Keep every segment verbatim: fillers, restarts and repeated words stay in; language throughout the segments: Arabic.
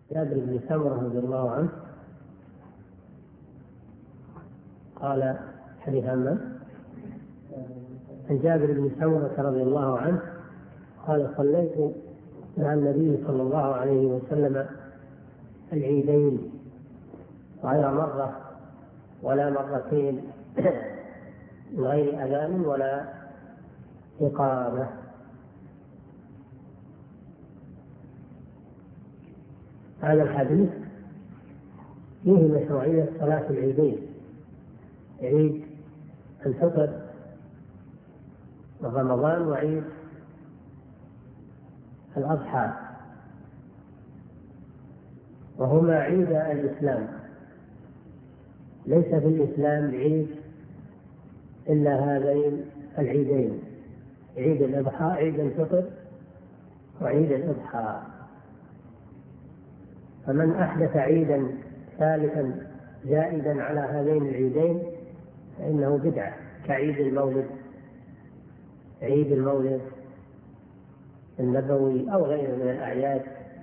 جابر بن سمرة رضي الله عنه قال حديث عن عن جابر بن سمرة رضي الله عنه قال صليت مع النبي صلى الله عليه وسلم العيدين غير مرة ولا مرتين من غير أذان ولا إقامة. هذا الحديث فيه مشروعية صلاة العيدين، عيد الفطر من رمضان وعيد الأضحى، وهما عيد الإسلام. ليس في الإسلام عيد إلا هذين العيدين، عيد الأضحى، عيد الفطر وعيد الأضحى. فمن أحدث عيدا ثالثا زائدا على هذين العيدين فإنه بدعة، كعيد المولد، عيد المولد النبوي أو غيره من الأعياد،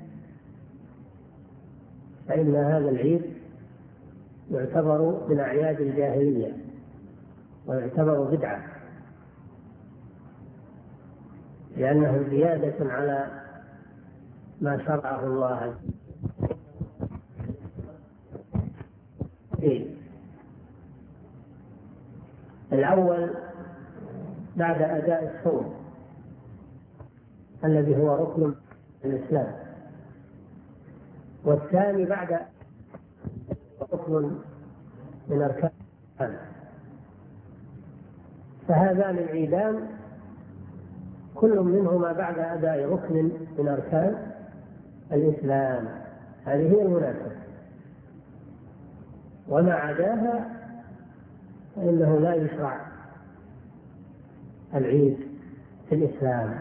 فإن هذا العيد يعتبر من أعياد الجاهلية ويعتبر بدعة، لأنه زيادة على ما شرعه الله. الأول بعد أداء الصوم الذي هو ركن الإسلام، والثاني بعد ركن من أركان الإسلام. فهذان العيدان كل منهما بعد أداء ركن من أركان الإسلام، هذه هي المناسبة، وما عداها فإنه لا يشرع العيد في الإسلام.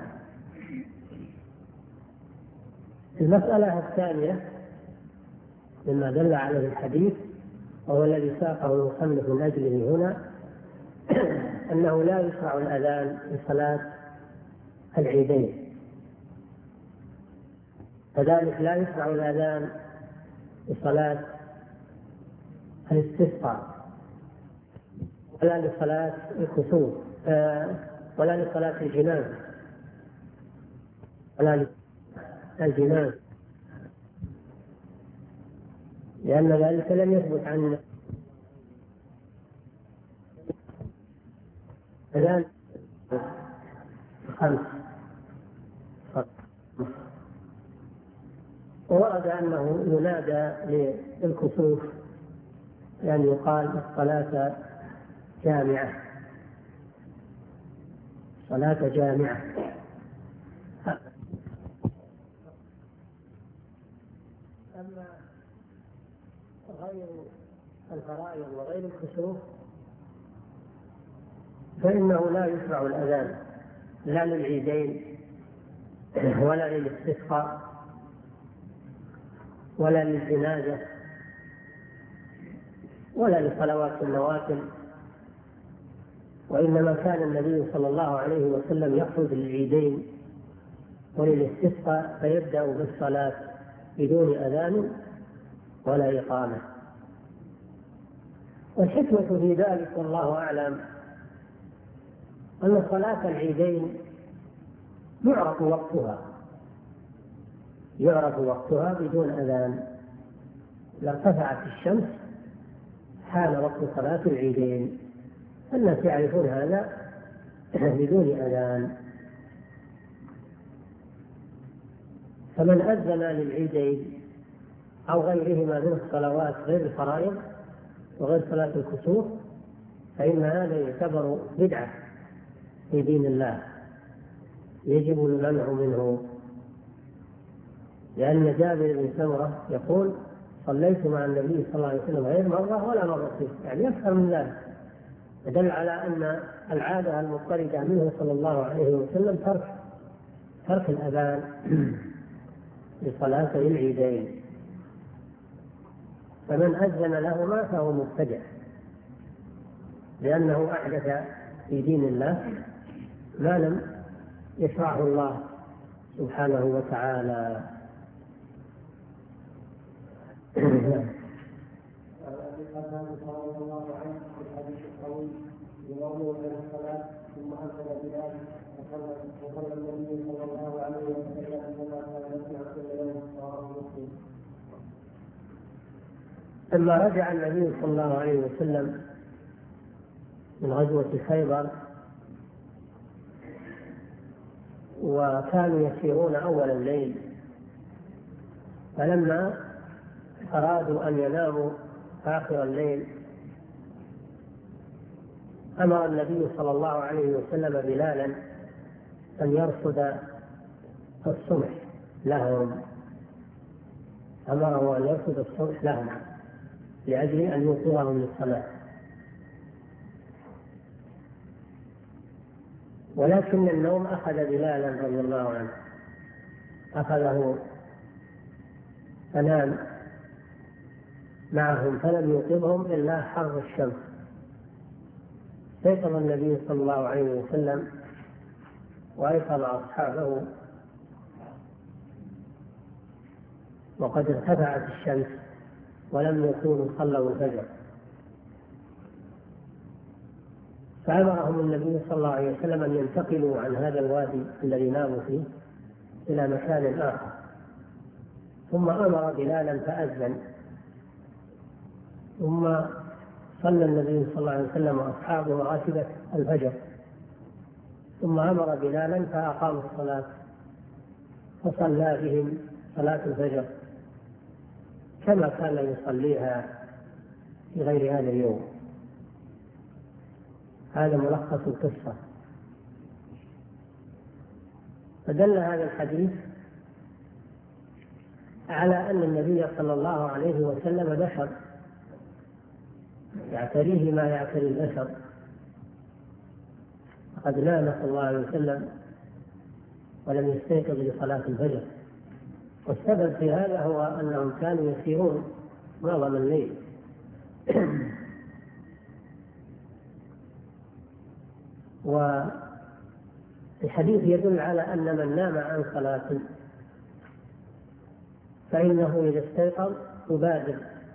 المسألة الثانية مما دل عليه الحديث وهو الذي ساقه المصنف من أجله هنا أنه لا يشرع الأذان لصلاة العيدين، كذلك لا يشرع الأذان لصلاة الاستسقاء ولا لصلاة الكسوف ولا لصلاة الجنازة ولا الجنازة، لأن ذلك لم يثبت عن الآن خمس. وورد أنه ينادى للكسوف يعني يقال الصلاة جامعة، صلاة جامعة. أما غير الفرائض وغير الكسوف فإنه لا يشرع الأذان لا للعيدين ولا للاستسقاء ولا للجنازة ولا لصلوات النوافل، وإنما كان النبي صلى الله عليه وسلم يخرج للعيدين وللاستسقاء فيبدأ بالصلاة بدون أذان ولا إقامة. والحكمة في ذلك والله أعلم أن صلاة العيدين يعرف وقتها يعرف وقتها بدون أذان. إذا ارتفعت الشمس حان وقت صلاة العيدين، الناس يعرفون هذا بدون أذان. فمن أذن للعيدين أو غيرهما من الصلوات غير الفرائض وغير صلاة الكسوف فإن هذا يعتبر بدعة في دين الله، يجب المنع منه، لأن جابر بن سمرة يقول صليت مع النبي صلى الله عليه وسلم غير مرة ولا مرتين، يعني أكثر من ذلك، يدل على أن العادة المضطردة منه صلى الله عليه وسلم ترك ترك الأذان لصلاة العيدين. فمن أذن لهما فهو مبتدع، لأنه أحدث في دين الله ما لم يشرعه الله سبحانه وتعالى. أنه صلى الله عليه وسلم في الحديث الطويل بموضوع الصلاة ثم أنزل بلال وصلى النبي صلى الله عليه وسلم كما كان يصنع كل يوم رواه مسلم. لما رجع النبي صلى الله عليه وسلم من غزوة خيبر وكانوا يسيرون أول الليل، فلما أرادوا أن يناموا آخر الليل أمر النبي صلى الله عليه وسلم بلالا أن يرصد الصبح لهم، أمره أن يرصد الصبح لهم لأجل أن يوقظهم للصلاة. ولكن النوم أخذ بلالا رضي الله عنه، أخذه فنام معهم فلم يوقظهم إلا حر الشمس. استيقظ النبي صلى الله عليه وسلم وأيقظ أصحابه وقد ارتفعت الشمس ولم يكونوا صلوا الفجر، فأمرهم النبي صلى الله عليه وسلم أن ينتقلوا عن هذا الوادي الذي ناموا فيه إلى مكان آخر، ثم أمر بلالا فأذن، ثم صلى النبي صلى الله عليه وسلم وأصحابه راتبة الفجر، ثم أمر بلالا فأقاموا الصلاة فصلى بهم صلاة الفجر كما كان يصليها في غير هذا اليوم. هذا ملخص القصة. فدل هذا الحديث على أن النبي صلى الله عليه وسلم بشر يعتريه ما يعتري البشر، قد نام صلى الله عليه وسلم ولم يستيقظ لصلاة الفجر، والسبب في هذا هو أنهم كانوا يسيرون معظم الليل والحديث يدل على أن من نام عن صلاة فإنه إذا استيقظ يبادر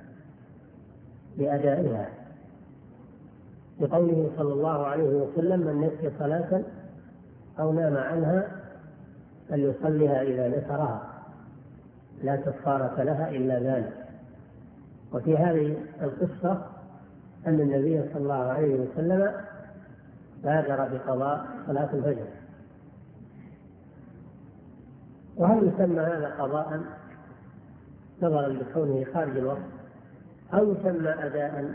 بأدائها، لقوله صلى الله عليه وسلم: من نسي صلاة أو نام عنها فليصلها إذا ذكرها لا كفارة لها إلا ذلك. وفي هذه القصة أن النبي صلى الله عليه وسلم بادر بقضاء صلاة الفجر. وهل يسمى هذا قضاء نظرا لكونه خارج الوقت، أو يسمى أداء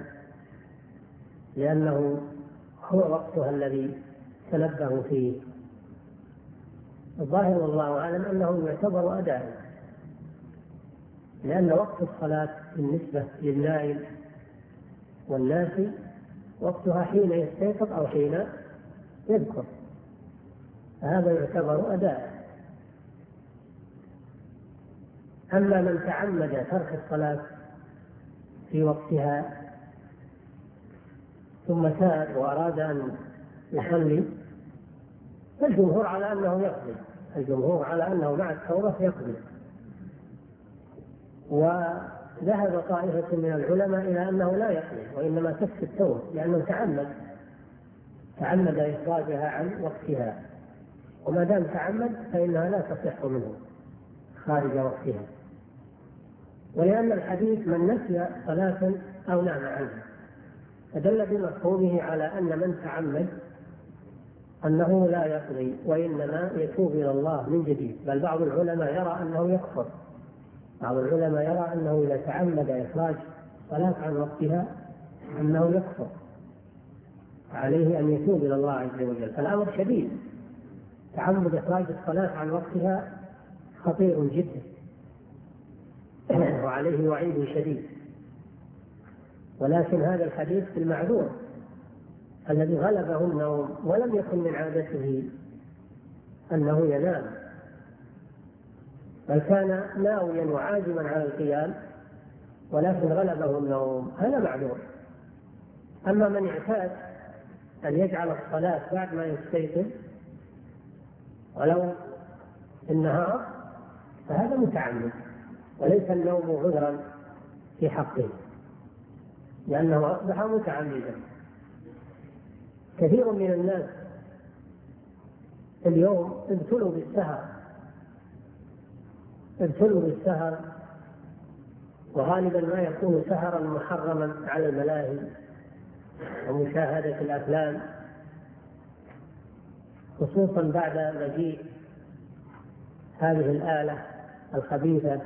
لأنه هو وقتها الذي تنبه فيه؟ الظاهر والله أعلم أنه يعتبر أداء، لأن وقت الصلاة بالنسبة للنائم والناسي وقتها حين يستيقظ أو حين يذكر، هذا يعتبر أداء. أما من تعمد ترك الصلاة في وقتها ثم تاب وأراد أن يصلي فالجمهور على أنه يقضي، الجمهور على أنه مع التوبة يقضي. وذهب طائفة من العلماء إلى أنه لا يقضي وإنما تكفي التوبة، لأنه تعمد تعمد إخراجها عن وقتها، وما دام تعمد فإنها لا تصح منه خارج وقتها. ولأن الحديث من نسي صلاة أو نام عنها فدل بمفهومه على أن من تعمد أنه لا يقضي وإنما يتوب إلى الله من جديد. بل بعض العلماء يرى أنه يكفر، بعض العلماء يرى أنه إذا تعمد إخراج صلاة عن وقتها أنه يكفر، عليه أن يتوب إلى الله عز وجل. فالأمر شديد، تعمد إخراج الصلاة عن وقتها خطير جدا وعليه وعيد شديد. ولكن هذا الحديث في المعذور الذي غلبه النوم ولم يكن من عادته أنه ينام، بل كان ناويا وعازما على القيام ولكن غلبه النوم، هذا معذور. أما من اعتاد أن يجعل الصلاة بعد ما يستيقظ ولو النهار فهذا متعمد وليس النوم عذرا في حقه. لأنه أصبح متعمدا. كثير من الناس اليوم ابتلوا بالسهر ابتلوا بالسهر وغالبا ما يكون سهرا محرما على الملاهي ومشاهدة الأفلام، خصوصا بعد مجيء هذه الآلة الخبيثة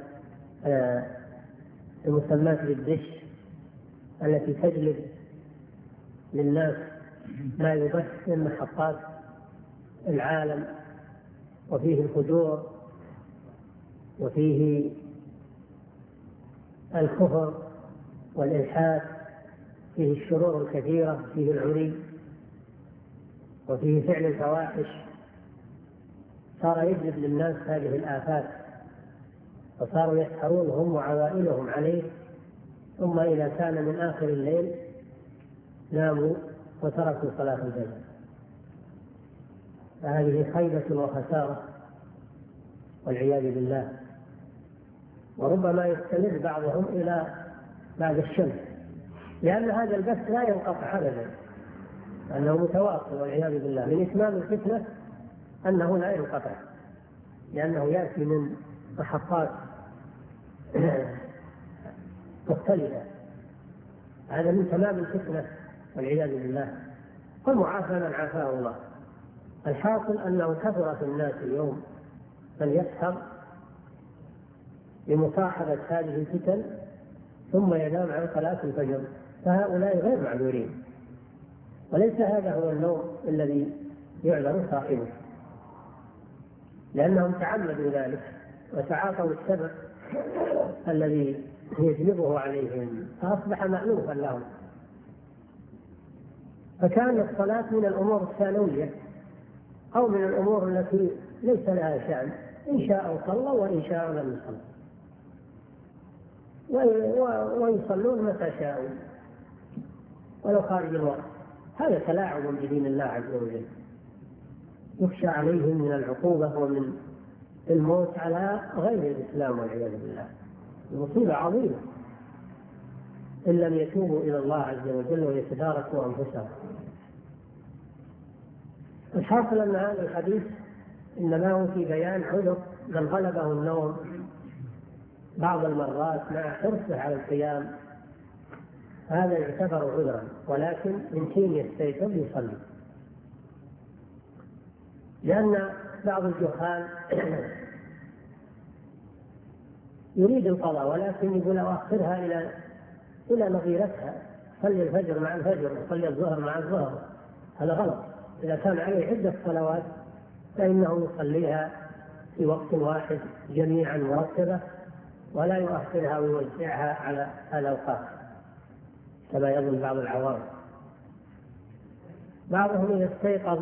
المسماة بالدش التي تجلب للناس ما يبث من محطات العالم، وفيه الفجور وفيه الكفر والإلحاد، فيه الشرور الكثيرة، فيه العري، وفيه فعل الفواحش. صار يجلب للناس هذه الآفات، وصاروا يسهرون هم وعوائلهم عليه، ثم إذا كان من آخر الليل ناموا وتركوا صلاة الفجر. فهذه خيبة وخسارة والعياذ بالله. وربما يستمر بعضهم إلى بعد الشمس، لأن هذا البث لا ينقطع أبدا، أنه متواصل والعياذ بالله. من إتمام الفتنة أنه لا ينقطع، لأنه يأتي من محطات مختلفة. هذا من تمام الفتنة والعياذ بالله. قل معافى من عافاه الله. الحاصل أنه كثر في الناس اليوم من يسهر لمصاحبة هذه الفتن ثم ينام عن صلاة الفجر، فهؤلاء غير معذورين، وليس هذا هو النوم الذي يعذر صاحبه، لأنهم تعمدوا ذلك وتعاطوا السبب الذي يجلبه عليهم، فأصبح مألوفا لهم. فكانت الصلاة من الأمور الثانوية أو من الأمور التي ليس لها شأن، إن شاء صلى وإن شاء لم يصل، ويصلون متى شاءوا ولو خارج الوقت. هذا تلاعب بدين الله عز وجل، يخشى عليهم من العقوبة ومن الموت على غير الإسلام والعياذ بالله. المصيبة عظيمة إن لم يتوبوا إلى الله عز وجل ويتداركوا أنفسهم. الحاصل أن هذا الحديث إنما هو في بيان عذر من غلبه النوم بعض المرات مع حرصه على القيام، هذا يعتبر عذرا، ولكن من حين يستيقظ يصلي. لأن بعض الجهال يريد القضاء ولكن يقول أؤخرها إلى إلى نظيرتها، صلي الفجر مع الفجر وصلي الظهر مع الظهر. هذا غلط. إذا كان عليه عدة صلوات فإنه يصليها في وقت واحد جميعا مرتبة، ولا يؤخرها ويوزعها على الأوقات كما يظن بعض العوام. بعضهم إذا استيقظ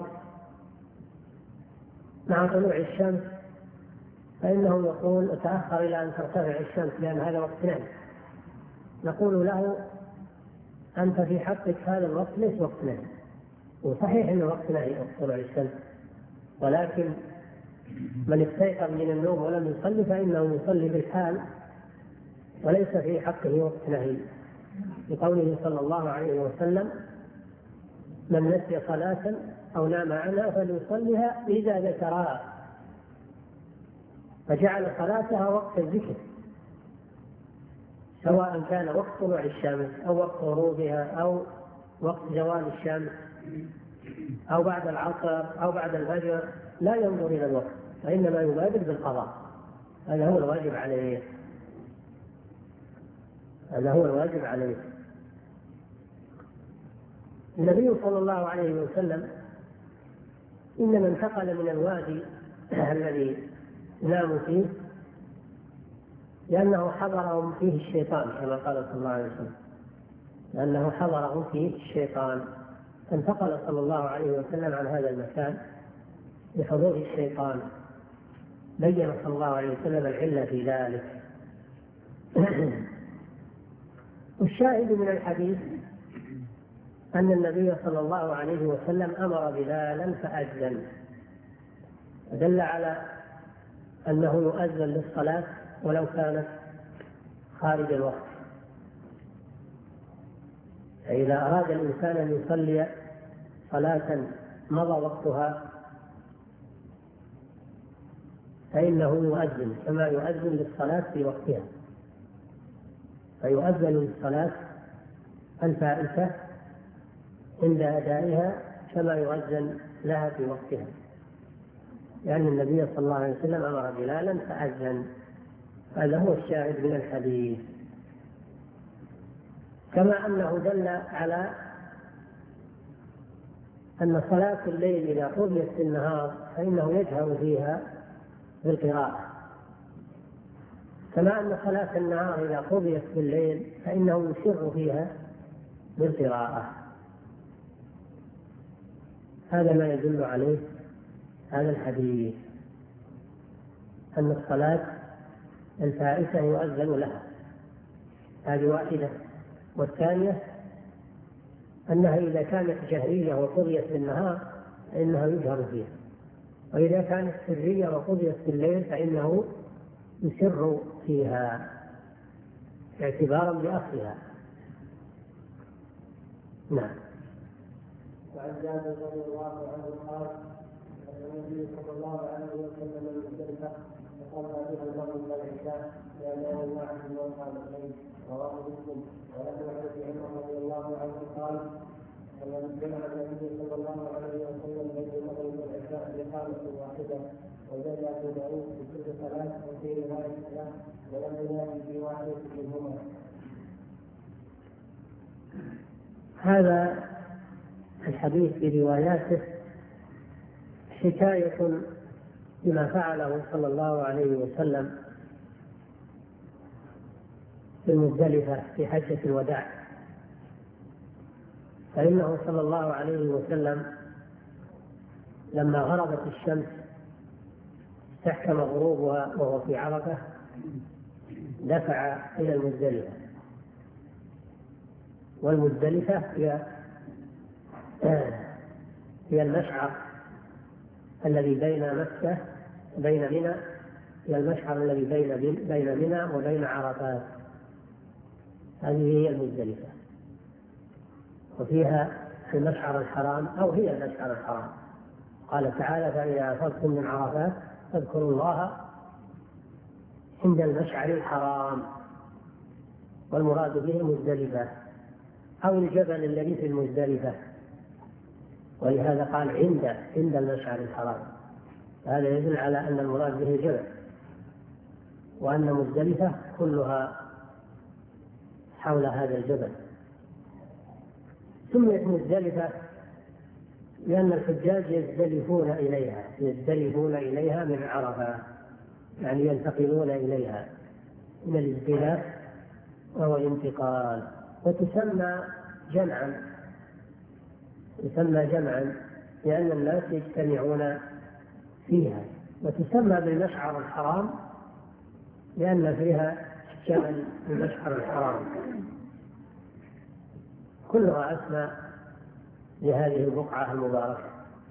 مع طلوع الشمس فإنه يقول أتأخر إلى أن ترتفع الشمس لأن هذا وقت نوم. نقول له أنت في حقك هذا الوقت ليس وقت نوم، وصحيح أنه وقت نهي طلوع الشمس، ولكن من استيقظ من النوم ولم يصلي فإنه يصلي بالحال وليس في حقه وقت نهي، لقوله صلى الله عليه وسلم من نسي صلاة أو نام عنها فليصليها إذا ذكرها، فجعل صلاتها وقت الذكر، سواء كان وقت طلوع الشمس أو وقت غروبها أو وقت زوال الشمس أو بعد العصر أو بعد الفجر، لا ينظر إلى الوقت وإنما يبادر بالقضاء. هذا هو الواجب عليه، هذا هو الواجب عليه. النبي صلى الله عليه وسلم إنما انتقل من الوادي الذي ناموا فيه لأنه حضرهم فيه الشيطان كما قال صلى الله عليه وسلم، لأنه حضرهم فيه الشيطان، فانتقل صلى الله عليه وسلم عن هذا المكان بحضور الشيطان. بين صلى الله عليه وسلم العلة في ذلك. والشاهد من الحديث أن النبي صلى الله عليه وسلم أمر بلالا فأذن، دل على أنه يؤذن للصلاة ولو كانت خارج الوقت. فإذا أراد الإنسان أن يصلي صلاة مضى وقتها فإنه يؤذن كما يؤذن للصلاة في وقتها، فيؤذن للصلاة الفائتة عند أدائها كما يؤذن لها في وقتها، لأن النبي صلى الله عليه وسلم أمر بلالا فأذن. هذا هو الشاهد من الحديث. كما أنه دل على أن صلاة الليل إذا قضيت في النهار فإنه يجهر فيها بالقراءة، كما أن صلاة النهار إذا قضيت في الليل فإنه يسر فيها بالقراءة. هذا ما يدل عليه هذا الحديث، أن الصلاة الفائتة يؤذن لها، هذه واحدة. والثانية أنها إذا كانت جهرية وقضيت في النهار فإنها يجهر فيها، وإذا كانت سرية وقضيت في الليل فإنه يسر فيها اعتبارا بأصلها. نعم. وعن جابر رضي الله عنه قال النبي صلى الله عليه وسلم المختلفة فصلى بها المغرب والعشاء لأنه واحد وقام الليل، رواه مسلم. ولكن عن عمر رضي الله عنه قال فمن جمع النبي صلى الله عليه وسلم بين المغرب والعشاء بإقامة واحدة، وزاد أبو داود في كل صلاة وفي رواية له ولم ينادي في واحدة منهما. هذا الحديث برواياته حكاية بما فعله صلى الله عليه وسلم في المزدلفة في حجة الوداع، فإنه صلى الله عليه وسلم لما غربت الشمس استحكم غروبها وهو في عرفة دفع إلى المزدلفة، والمزدلفة هي هي المشعر الذي بين مكة بين منى، هي المشعر الذي بين بين منى وبين عرفات، هذه هي المزدلفة. وفيها المشعر الحرام أو هي المشعر الحرام، قال تعالى فإذا أفضتم من عرفات فاذكروا الله عند المشعر الحرام، والمراد به مزدلفة أو الجبل الذي في المزدلفة، ولهذا قال عند عند المشعر الحرام. هذا يدل على أن المراد به الجبل، وأن مزدلفة كلها حول هذا الجبل. سميت مزدلفة لأن الحجاج يزدلفون إليها يزدلفون إليها من عرفة، يعني ينتقلون إليها من الازدلاف وهو الانتقال. وتسمى جمعا تسمى جمعا لأن الناس يجتمعون فيها، وتسمى بالمشعر الحرام لأن فيها جبل المشعر الحرام. كلها أسماء لهذه البقعة المباركة.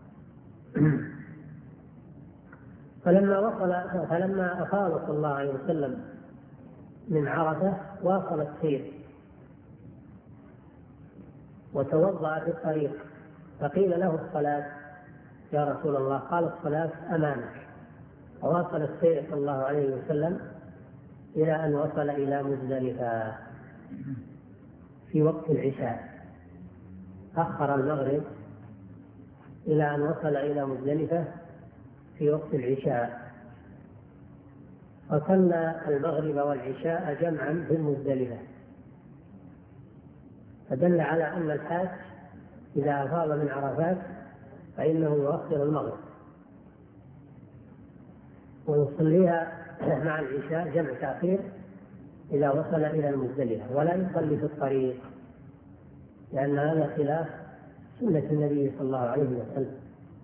فلما وصل فلما أفاض صلى الله عليه وسلم من عرفة واصل السير وتوضأ في الطريق، فقيل له الصلاة يا رسول الله، قال الصلاة أمامك. وواصل السير صلى الله عليه وسلم إلى أن وصل إلى مزدلفة في وقت العشاء، أخر المغرب إلى أن وصل إلى مزدلفة في وقت العشاء، فصلى المغرب والعشاء جمعا في المزدلفة، فدل على أن الحاج إذا أفاض من عرفات فإنه يؤخر المغرب ويصليها مع العشاء جمع تأخير إذا وصل إلى المزدلفة، ولا يصلي في الطريق، لأن هذا خلاف سنة النبي صلى الله عليه وسلم،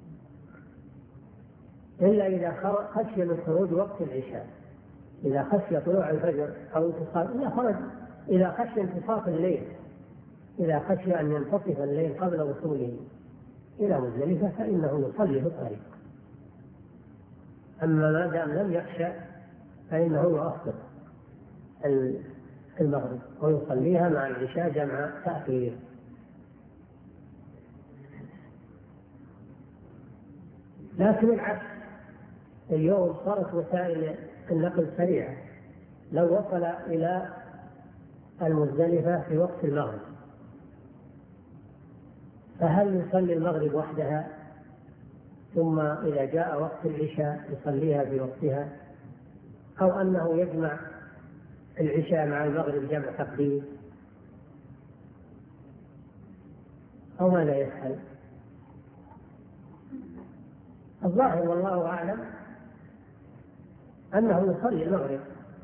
إلا إذا خشي من خروج وقت العشاء، إذا خشي طلوع الفجر أو انتصاف إذا خرج إذا خشي انتصاف الليل إذا خشي أن ينتصف الليل قبل وصوله إلى مزدلفة فإنه يصلي في الطريق. أما ما دام لم يخشى فإنه يؤخر المغرب ويصليها مع العشاء جمع تأخير. لكن العكس، اليوم صارت وسائل النقل سريعة، لو وصل إلى المزدلفة في وقت المغرب فهل يصلي المغرب وحدها ثم إذا جاء وقت العشاء يصليها في وقتها، أو أنه يجمع العشاء مع المغرب جمع تقديم، أو ماذا يفعل؟ الظاهر والله أعلم أنه يصلي المغرب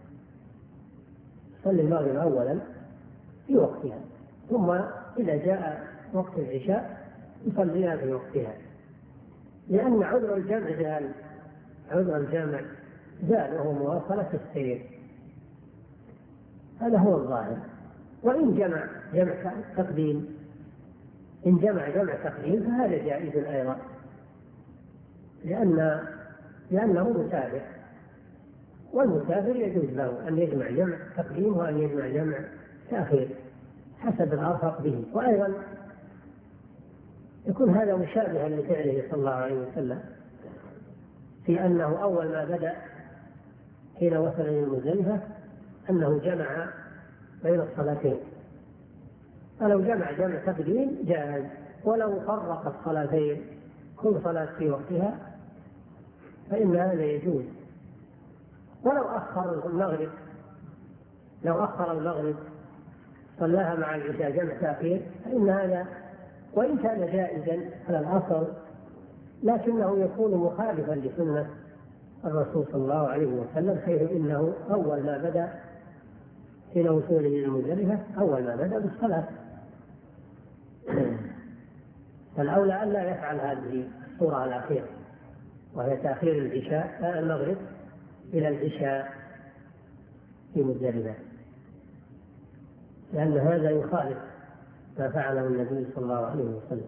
يصلي المغرب أولا في وقتها، ثم إذا جاء وقت العشاء يصليها في وقتها، لأن عذر الجمع زال عذر الجمع زال وهو مواصلة السير، هذا هو الظاهر. وإن جمع جمع تقديم إن جمع جمع تقديم فهذا جائز أيضا، لأن لأنه مسافر، والمسافر يجوز له أن يجمع جمع تقديم وأن يجمع جمع تأخير حسب الأرفق به. وأيضا يكون هذا مشابها لفعله صلى الله عليه وسلم في أنه أول ما بدأ حين وصل إلى المزدلفة أنه جمع بين الصلاتين، فلو جمع جمع تقديم جاهز، ولو فرق الصلاتين كل صلاة في وقتها فإن هذا يجوز. ولو أخر المغرب لو أخر المغرب صلاها مع العشاء جمع تأخير فإن هذا وإن كان جائزا على الأصل لكنه يكون مخالفا لسنة الرسول صلى الله عليه وسلم، حيث إنه أول ما بدأ حين وصوله إلى المزدلفة أول ما بدأ بالصلاة، فالأولى أن لا يفعل هذه الصورة الأخيرة وهي تأخير العشاء المغرب إلى العشاء في مزدلفة، لأن هذا يخالف ما فعله النبي صلى الله عليه وسلم.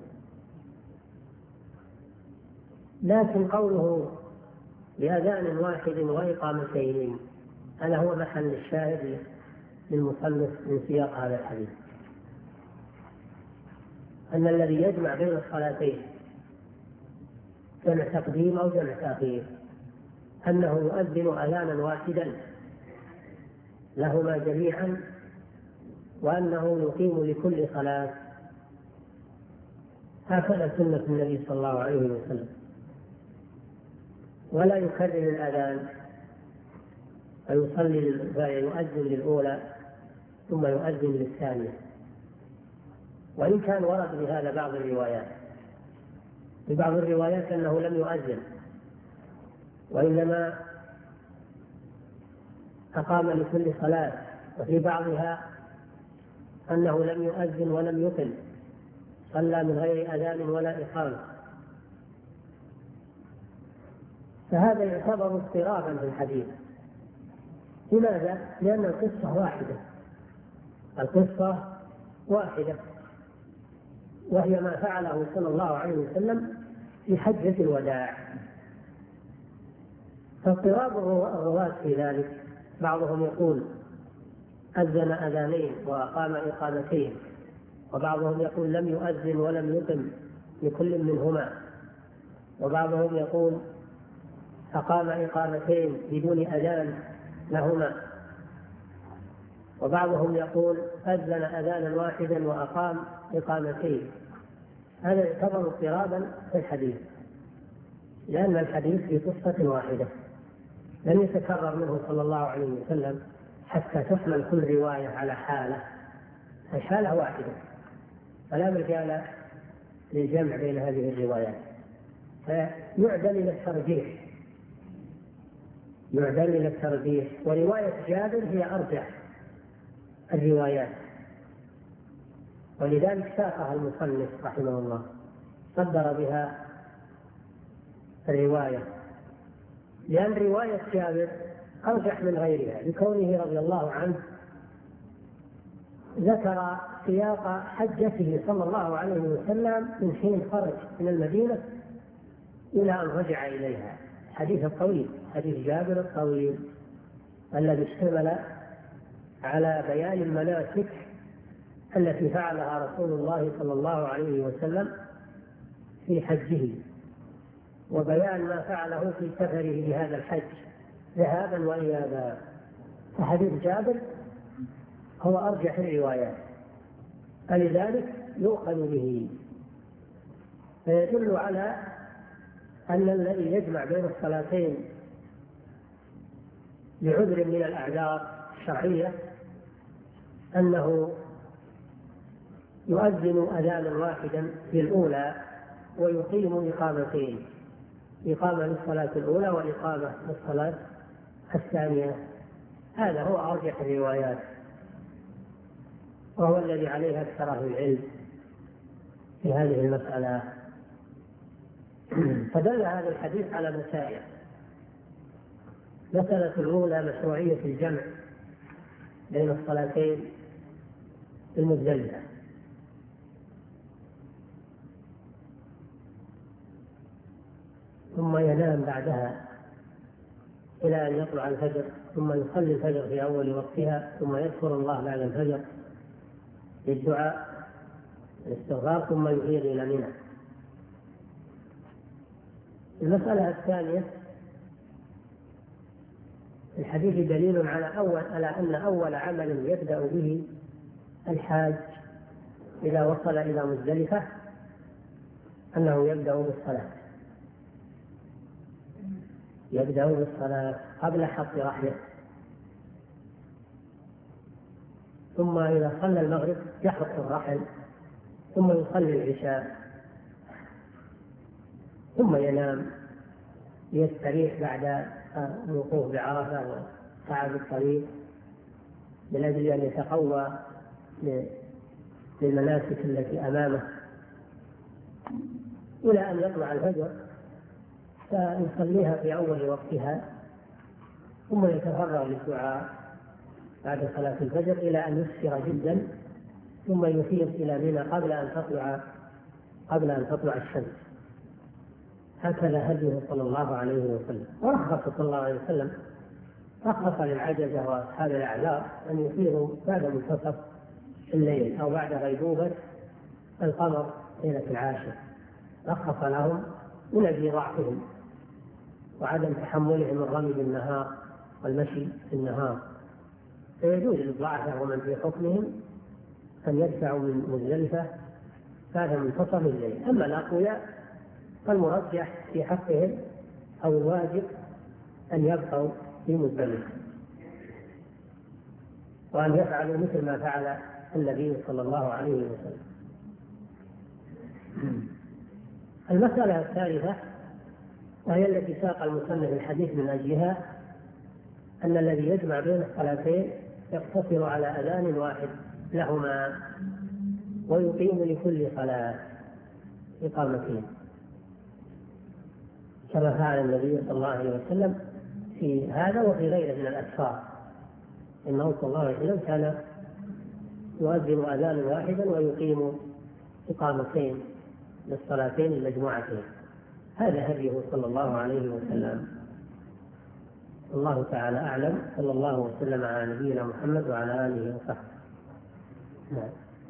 لكن قوله بأذان واحد وإقامتين هذا هو محل الشاهد للمصنف من سياق هذا الحديث، أن الذي يجمع بين الصلاتين جمع تقديم أو جمع تأخير أنه يؤذن أذانا واحدا لهما جميعا، وأنه يقيم لكل صلاة، هكذا سنة النبي صلى الله عليه وسلم، ولا يكرر الأذان فيصلي فيؤذن للأولى ثم يؤذن للثانية، وإن كان ورد بهذا بعض الروايات في بعض الروايات أنه لم يؤذن وإنما أقام لكل صلاة، وفي بعضها أنه لم يؤذن ولم يقم، صلى من غير أذان ولا إقامة، فهذا يعتبر اضطرابا في الحديث. لماذا؟ لأن القصة واحدة القصة واحدة وهي ما فعله صلى الله عليه وسلم في حجة الوداع، فاضطراب الرواة في ذلك، بعضهم يقول أذن أذانين وأقام إقامتين، وبعضهم يقول لم يؤذن ولم يقم لكل منهما، وبعضهم يقول أقام إقامتين بدون أذان لهما، وبعضهم يقول أذن أذانا واحدا وأقام إقامتين. هذا يعتبر اضطرابا في الحديث، لأن الحديث في قصة واحدة لم يتكرر منه صلى الله عليه وسلم حتى تحمل كل رواية على حالة، الحالة واحدة، فلا مجال للجمع بين هذه الروايات، فيعدل إلى الترجيح يعدل إلى الترجيح ورواية جابر هي أرجح الروايات، ولذلك ساقها المصنف رحمه الله، صدر بها الرواية، لأن رواية جابر أرجح من غيرها لكونه رضي الله عنه ذكر سياق حجته صلى الله عليه وسلم من حين خرج من المدينة إلى أن رجع إليها، حديث الطويل، حديث جابر الطويل الذي اشتمل على بيان المناسك التي فعلها رسول الله صلى الله عليه وسلم في حجه، وبيان ما فعله في سفره لهذا الحج ذهابا وإيابا. فحديث جابر هو أرجح الروايات، فلذلك يؤخذ به، فيدل على أن الذي يجمع بين الصلاتين لعذر من الأعذار الشرعية أنه يؤذن أذانا واحدا في الأولى ويقيم إقامتين، إقامة للصلاة الأولى وإقامة للصلاة الثانية. هذا هو أرجح الروايات، وهو الذي عليه أكثر أهل العلم في هذه المسألة. فدل هذا الحديث على مسائل. مسألة الأولى مشروعية الجمع بين الصلاتين المزدلفة، ثم ينام بعدها إلى أن يطلع الفجر، ثم يصلي الفجر في أول وقتها، ثم يذكر الله بعد الفجر للدعاء الاستغفار، ثم يعيد إلى منى. المسألة الثانية، الحديث دليل على أول على أن أول عمل يبدأ به الحاج إذا وصل إلى مزدلفة أنه يبدأ بالصلاة، يبدأ بالصلاة قبل حط رحله، ثم إذا صلى المغرب يحط الرحل، ثم يصلي العشاء، ثم ينام ليستريح بعد الوقوف بعرفة وتعب الطريق من أجل أن يتقوى للمناسك التي أمامه إلى أن يطلع الفجر، فيصليها في أول وقتها، ثم يتفرغ للدعاء بعد صلاة الفجر إلى أن يسفر جدا، ثم يفيض إلى منى قبل أن تطلع قبل أن تطلع الشمس. هكذا هديه صلى الله عليه وسلم. ورخص صلى الله عليه وسلم رخص للعجزة وأصحاب الأعذار أن يفيضوا بعد منتصف الليل أو بعد غيبوبة القمر ليلة العاشر، رخص لهم من أجل ضعفهم وعدم تحملهم الرمي بالنهار والمشي في النهار. فيجوز للضعفاء ومن في حكمهم أن يدفعوا من مزدلفة بعد منتصف الليل. أما الأقوياء فالمرجح في حقهم أو الواجب أن يبقوا في مزدلفة، وأن يفعلوا مثل ما فعل النبي صلى الله عليه وسلم. المسألة الثالثة وهي التي ساق المصنف الحديث من أجلها أن الذي يجمع بين الصلاتين يقتصر على أذان واحد لهما ويقيم لكل صلاة إقامتين، كما فعل النبي صلى الله عليه وسلم في هذا وفي غيره من الأسفار. إنه صلى الله عليه وسلم كان يؤذن أذانا واحدا ويقيم إقامتين للصلاتين المجموعتين. هذا هديه صلى الله عليه وسلم. الله تعالى أعلم، صلى الله وسلم على نبينا محمد وعلى آله وصحبه. نعم.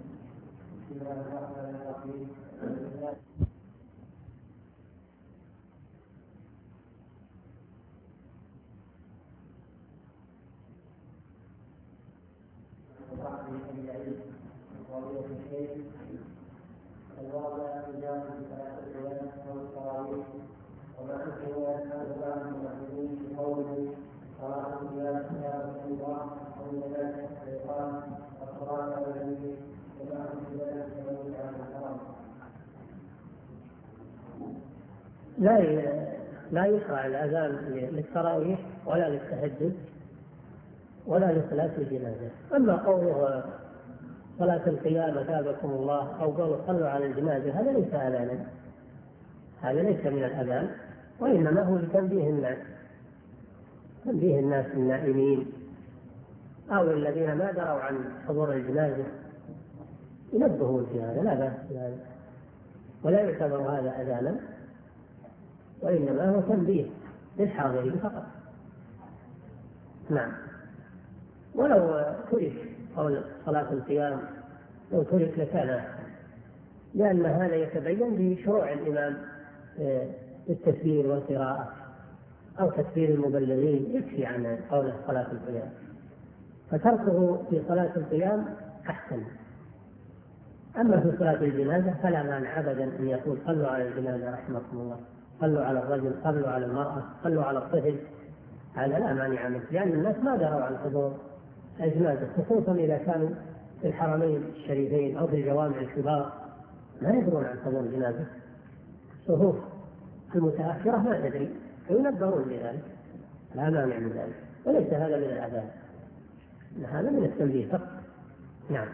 لا لا يشرع الأذان للتراويح ولا للتهجد ولا لصلاة الجنازة. أما قوله صلاة القيام أثابكم الله أو قالوا صلوا على الجنازة هذا ليس أذانا، هذا ليس من الأذان، وإنما هو لتنبيه الناس، تنبيه الناس النائمين أو الذين ما دروا عن حضور الجنازة ينبهون في هذا، لا بأس، ولا يعتبر هذا أذانا، وإنما هو تنبيه للحاضرين فقط. نعم. ولو ترك قول صلاة القيام لو ترك لكان، لأن هذا يتبين بشروع الإمام بالتكبير والقراءة أو تكبير المبلغين يكفي عن قوله صلاة القيام، فتركه في صلاة القيام أحسن. أما في صلاة الجنازة فلا مانع أبدا أن يقول صلوا على الجنازة رحمكم الله، صلوا على الرجل، صلوا على المرأة، صلوا على الطفل، هذا لا مانع منه، لأن الناس ما دروا عن حضور الجنازة، خصوصا إذا كانوا في الحرمين الشريفين أو في الجوامع الكبار لا يدرون عن حضور الجنازة. صفوف المتأخرة ما تدري وينبهون بذلك، لا مانع من ذلك، وليس هذا من العذاب، هذا من التنبيه فقط. نعم.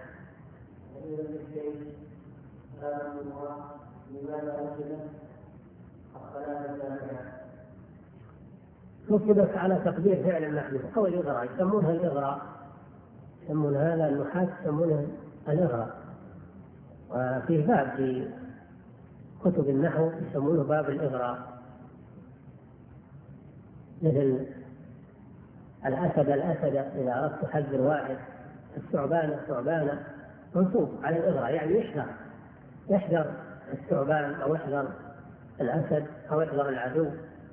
نصبت على تقدير فعل المحذوف أو الإغراء، يسمونها الإغراء، يسمون هذا النحاة يسمونه الإغراء، وفي باب في كتب النحو يسمونه باب الإغراء، مثل الأسد الأسد إذا أردت حذر واحد، الثعبان الثعبان، منصوب على الإغراء، يعني يحذر يحذر الثعبان أو يحذر الأسد أو يحذر العدو.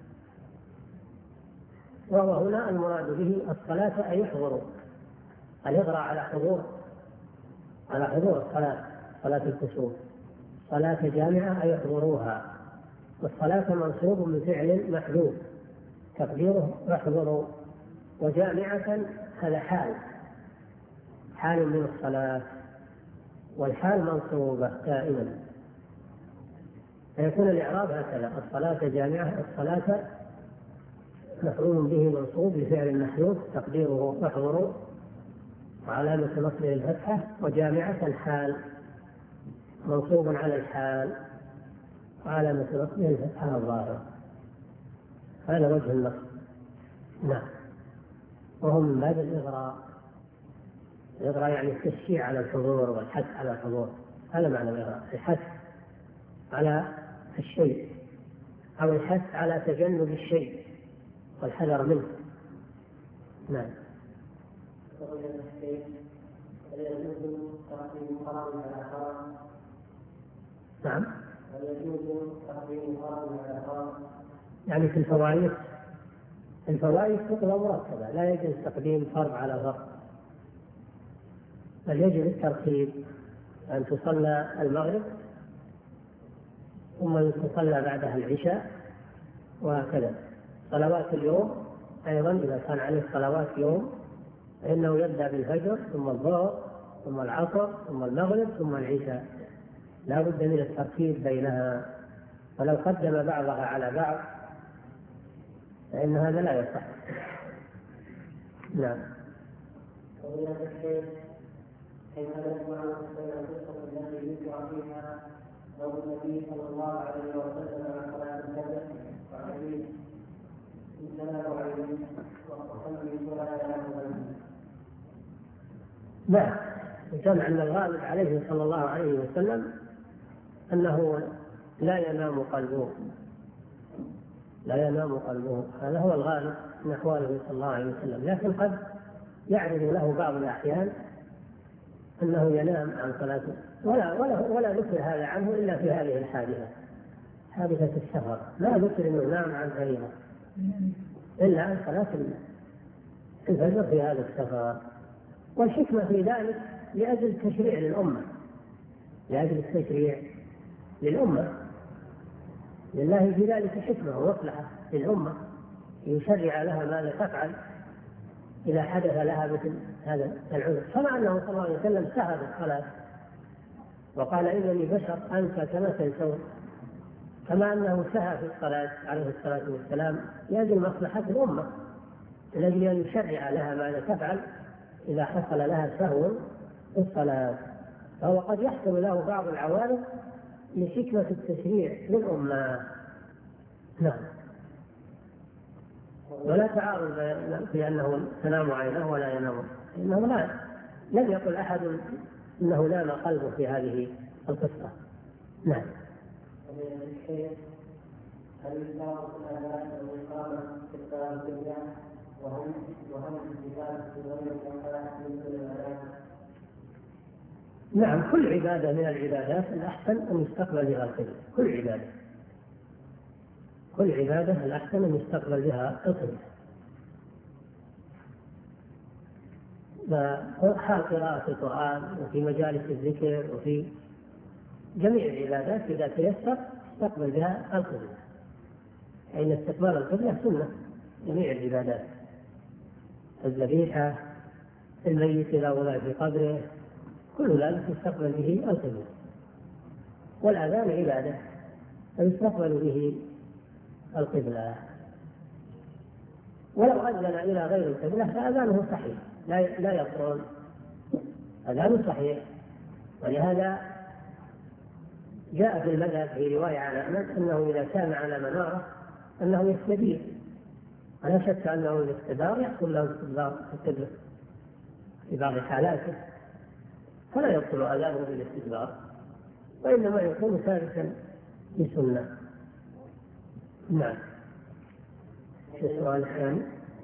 وهو هنا المراد به الصلاة أي يحضر، الإغراء على حضور على حضور الصلاة، صلاة الكسوف، صلاة جامعة أي يحضروها، والصلاة منصوب من فعل محذوف تقديره يحضر، وجامعة هذا حال حال من الصلاة، والحال منصوبة دائما، فيكون الإعراب هكذا: الصلاة جامعة، الصلاة مفعول به منصوب بفعل محذوف تقديره يحضر، وعلامة نصبه الفتحة، وجامعة حال منصوب على الحال وعلامة نصبه الفتحة الظاهرة، هذا وجه النصب. نعم. وهو من باب الإغراء، الإغراء يعني التشجيع على الحضور والحث على الحضور، هذا معنى الإغراء، الحث على الشيء أو الحث على تجنب الشيء والحذر منه. نعم. نعم. يعني في الفوائد الفوائد تقضى مرتبة، لا يجوز تقديم فرض على فرض، بل يجب الترتيب، أن تصلى المغرب ثم تصلى بعدها العشاء، وهكذا. صلوات اليوم أيضا إذا كان عليه صلوات يوم فإنه يبدأ بالفجر ثم الظهر ثم العصر ثم المغرب ثم العشاء، لا بد من الترتيب بينها، ولو قدم بعضها على بعض فإن هذا لا يصح. نعم. كيف نسمع بين القصة التي ذكر فيها قول النبي صلى الله عليه وسلم عن صلاة الفجر وحديث السلام عليكم وصلي صلاة الفجر؟ نعم. جمع أن الغالب عليه صلى الله عليه وسلم أنه لا ينام قلبه، لا ينام قلبه، هذا هو الغالب من أحواله صلى الله عليه وسلم، لكن قد يعرض له بعض الأحيان أنه ينام عن صلاته، ولا ولا ولا ذكر هذا عنه إلا في هذه الحادثة، حادثة السفر، لا ذكر أنه نام عن غيره إلا عن صلاة الفجر في هذا السفر. والحكمة في ذلك لأجل التشريع للأمة، لأجل التشريع للأمة، لله في ذلك حكمة ومصلحة للأمة، يشرع لها ماذا تفعل إذا حدث لها مثل هذا العذر. كما أنه صلى الله عليه وسلم سهى بالصلاة وقال إنني بشر أنسى كما تنسون، كما أنه سهى في الصلاة عليه الصلاة والسلام لأجل مصلحة الأمة، لأجل أن يشرع لها ماذا تفعل إذا حصل لها سهو في الصلاة، فهو قد يحصل له بعض العوارض لحكمة التشريع للأمة. نعم. ولا تعارض في أنه تنام عينه ولا ينام، إنه لا، لم يقل أحد إنه نام قلبه في هذه القصة. نعم. نعم. كل عبادة من العبادات الأحسن أن يستقبل بها القبلة، كل عبادة كل عبادة الأحسن أن يستقبل بها القبلة. فحال قراءة القرآن وفي مجالس الذكر وفي جميع العبادات إذا تيسر استقبل بها القبلة، فإن استقبال القبلة سنة جميع العبادات. الذبيحة، الميت إذا وضع في قبره، كل ذلك يستقبل به القبلة. والأذان عبادة فيستقبل به القبلة. ولو أذن إلى غير القبلة فأذانه صحيح لا لا يضر، أذانه صحيح. ولهذا جاء في المذهب في رواية عن أحمد أنه إذا كان على منارة أنه يستدير، ولا شك أنه الاستدار يحصل له استدار في القبلة في بعض حالاته، فلا يبطل أذانه بالاستدبار، وإنما يكون ثابتا بسنة. نعم. السؤال الثاني: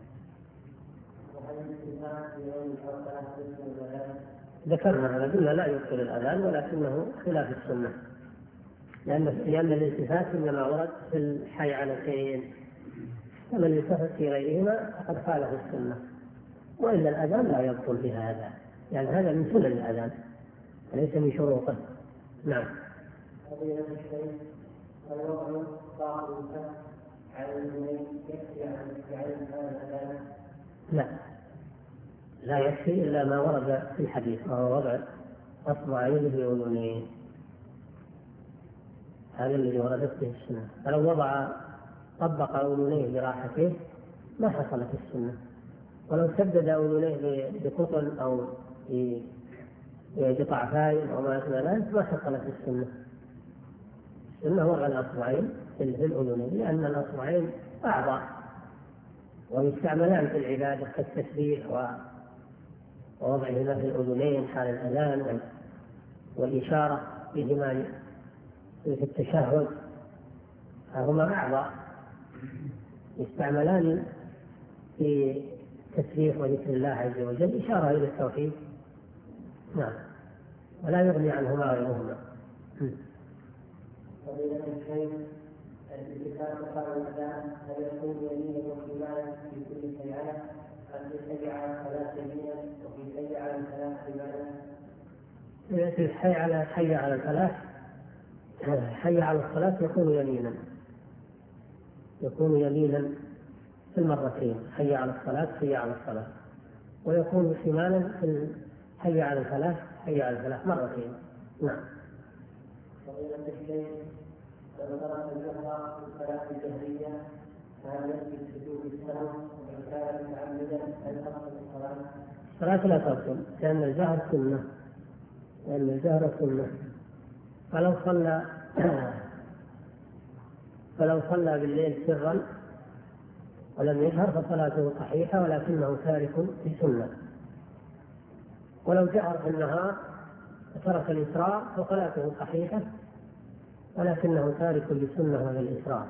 ذكرنا هذا قلنا لا يبطل الأذان ولكنه خلاف السنة، لأن لأن الالتفات إنما ورد في الحي على شيئين، فمن التفت في غيرهما فقد خالف السنة، وإلا الأذان لا يبطل بهذا، يعني هذا من سنن الأذان وليس من شروطه. نعم. لا لا يكفي إلا ما ورد في الحديث، وهو وضع أصبعين في أذنيه، هذا الذي وردت به السنة. فلو وضع طبق أذنيه براحته ما حصلت السنة، ولو سدد أذنيه بقطن أو بقطع فايل أو ما أشبه ذلك ما حصلت السنة. السنة وضع الأصبعين في الأذنين، لأن الأصبعين أعضاء ويستعملان في العبادة كالتسبيح ووضعهما في الأذنين حال الأذان والإشارة بهما في التشهد، فهما أعضاء يستعملان في تسبيح وذكر الله عز وجل، إشارة إلى التوحيد. نعم. ولا يغني عنهما غيرهما. فضيلة الشيخ، الاتفاق قبل الأذان هل يكون يمينا وشمالا في كل شيعة، أم في حي على الصلاة يمينا وفي حي على الفلاح شمالا؟ في حي على حي على الفلاح، حي على الصلاة يكون يمينا، يكون يمينا في المرتين، حي على الصلاة حي على الصلاة، ويكون شمالا في حي على الفلاح حي على الفلاح مرتين. نعم. فضيلة الشيخ، لو ترك الجهر في الصلاة الجهرية فهل يكفي سجود السهو وإن كان متعمدا هل تبطل الصلاة؟ الصلاة لا تبطل، لأن الجهر سنة، لأن الجهر سنة. فلو صلى فلو صلى بالليل سرا ولم يجهر فصلاته صحيحة ولكنه تارك لسنة، ولو جهر في النهار وترك الإسراء فصلاته صحيحة ولكنه تارك لسنة وهي الإسراء.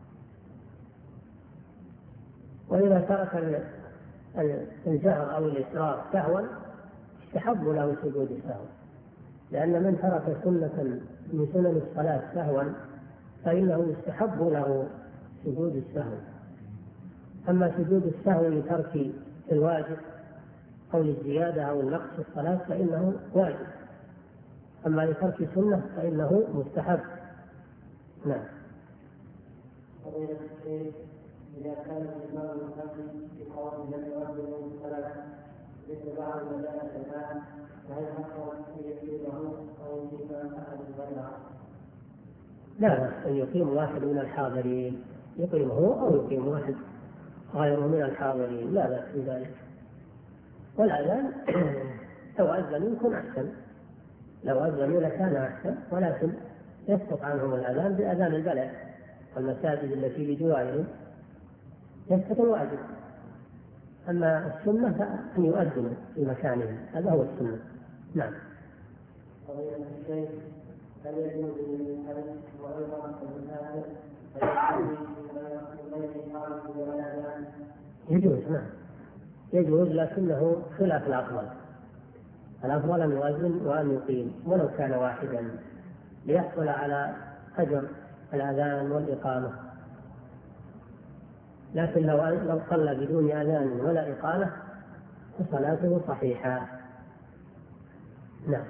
وإذا ترك الجهر أو الإسراء سهوا استحب له سجود السهو، لأن من ترك سنة من سنن الصلاة سهوا فإنه يستحب له سجود السهو. أما سجود السهو لترك الواجب أو للزيادة أو النقص في الصلاة فإنه واجب، أما لترك سنة فإنه مستحب. نعم. فضيلة الشيخ، إذا كان الإمام المصلي في قول لم يؤذن الصلاة مثل بعض المدارس الآن فهل حقا أن يقيمه أو يقيم أحد غيره؟ لا، أن يقيم واحد من الحاضرين، يقيم هو أو يقيم واحد غيره من الحاضرين، لا بأس بذلك. والأذان لو أذن يكون أحسن، لو أذنوا لكان أحسن، ولكن يسقط عنهم الأذان بأذان البلد والمساجد التي بجوارهم يسقط الواجب. أما السنة فأن يؤذنوا في مكانهم، هذا هو السنة. نعم. فضيلة الشيخ، هل يجوز للمنحرف وأيضا المسافر يجوز؟ نعم يجوز، لكنه خلاف الأفضل. الأفضل أن يؤذن وأن يقيم ولو كان واحدا ليحصل على أجر الأذان والإقامة. لكن لو لو صلى بدون أذان ولا إقامة فصلاته صحيحة. نعم.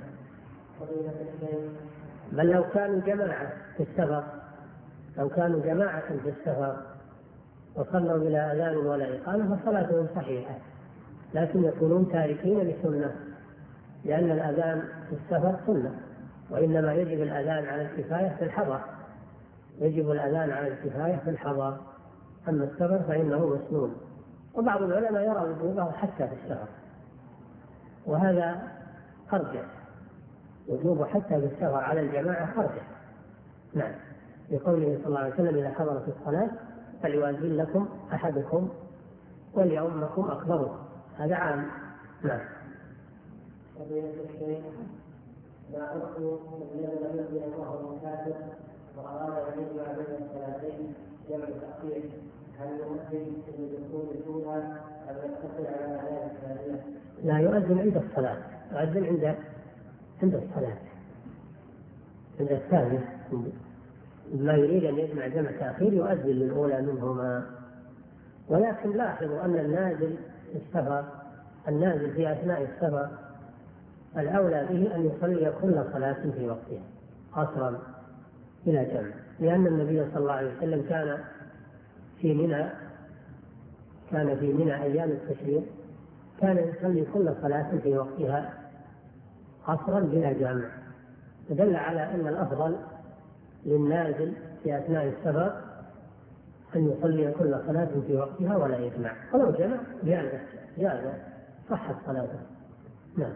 بل لو كانوا جماعة في السفر لو كانوا جماعة في السفر وصلوا بلا أذان ولا إقامة فصلاتهم صحيحة، لكن يكونون تاركين لسنة، لأن الأذان في السفر سنة، وإنما يجب الأذان على الكفاية في الحضر يجب الأذان على الكفاية في الحضر أما السفر فإنه مسنون. وبعض العلماء يرى وجوبه حتى في السفر، وهذا أرجح، وجوبه حتى في السفر على الجماعة أرجح. نعم، بقوله صلى الله عليه وسلم: إذا حضرت الصلاة فليؤذن لكم أحدكم وليؤمكم أكبركم. هذا عام. نعم. فضيلة الشيخ، ما حكم الذي لم يؤذن الله الكافر وأراد أن يجمع بين الصلاتين جمع تأخير، هل يؤذن بدخول الأولى أم يقتصر على أذان الثانية؟ لا، يؤذن عند الصلاة، يؤذن عند عند الصلاة عند الثانية. ما يريد أن يجمع جمع تأخير يؤذن للأولى منهما. ولكن لاحظوا أن النازل في السفر النازل في أثناء السفر الأولى به أن يصلي كل صلاة في وقتها قصرا إلى جمع، لأن النبي صلى الله عليه وسلم كان في منى كان في منى أيام التشريق كان يصلي كل صلاة في وقتها قصرا بلا جمع، فدل على أن الأفضل للنازل في أثناء السفر أن يصلي كل صلاة في وقتها ولا يجمع، ولو جمع جاز جاز صحت صلاته. نعم.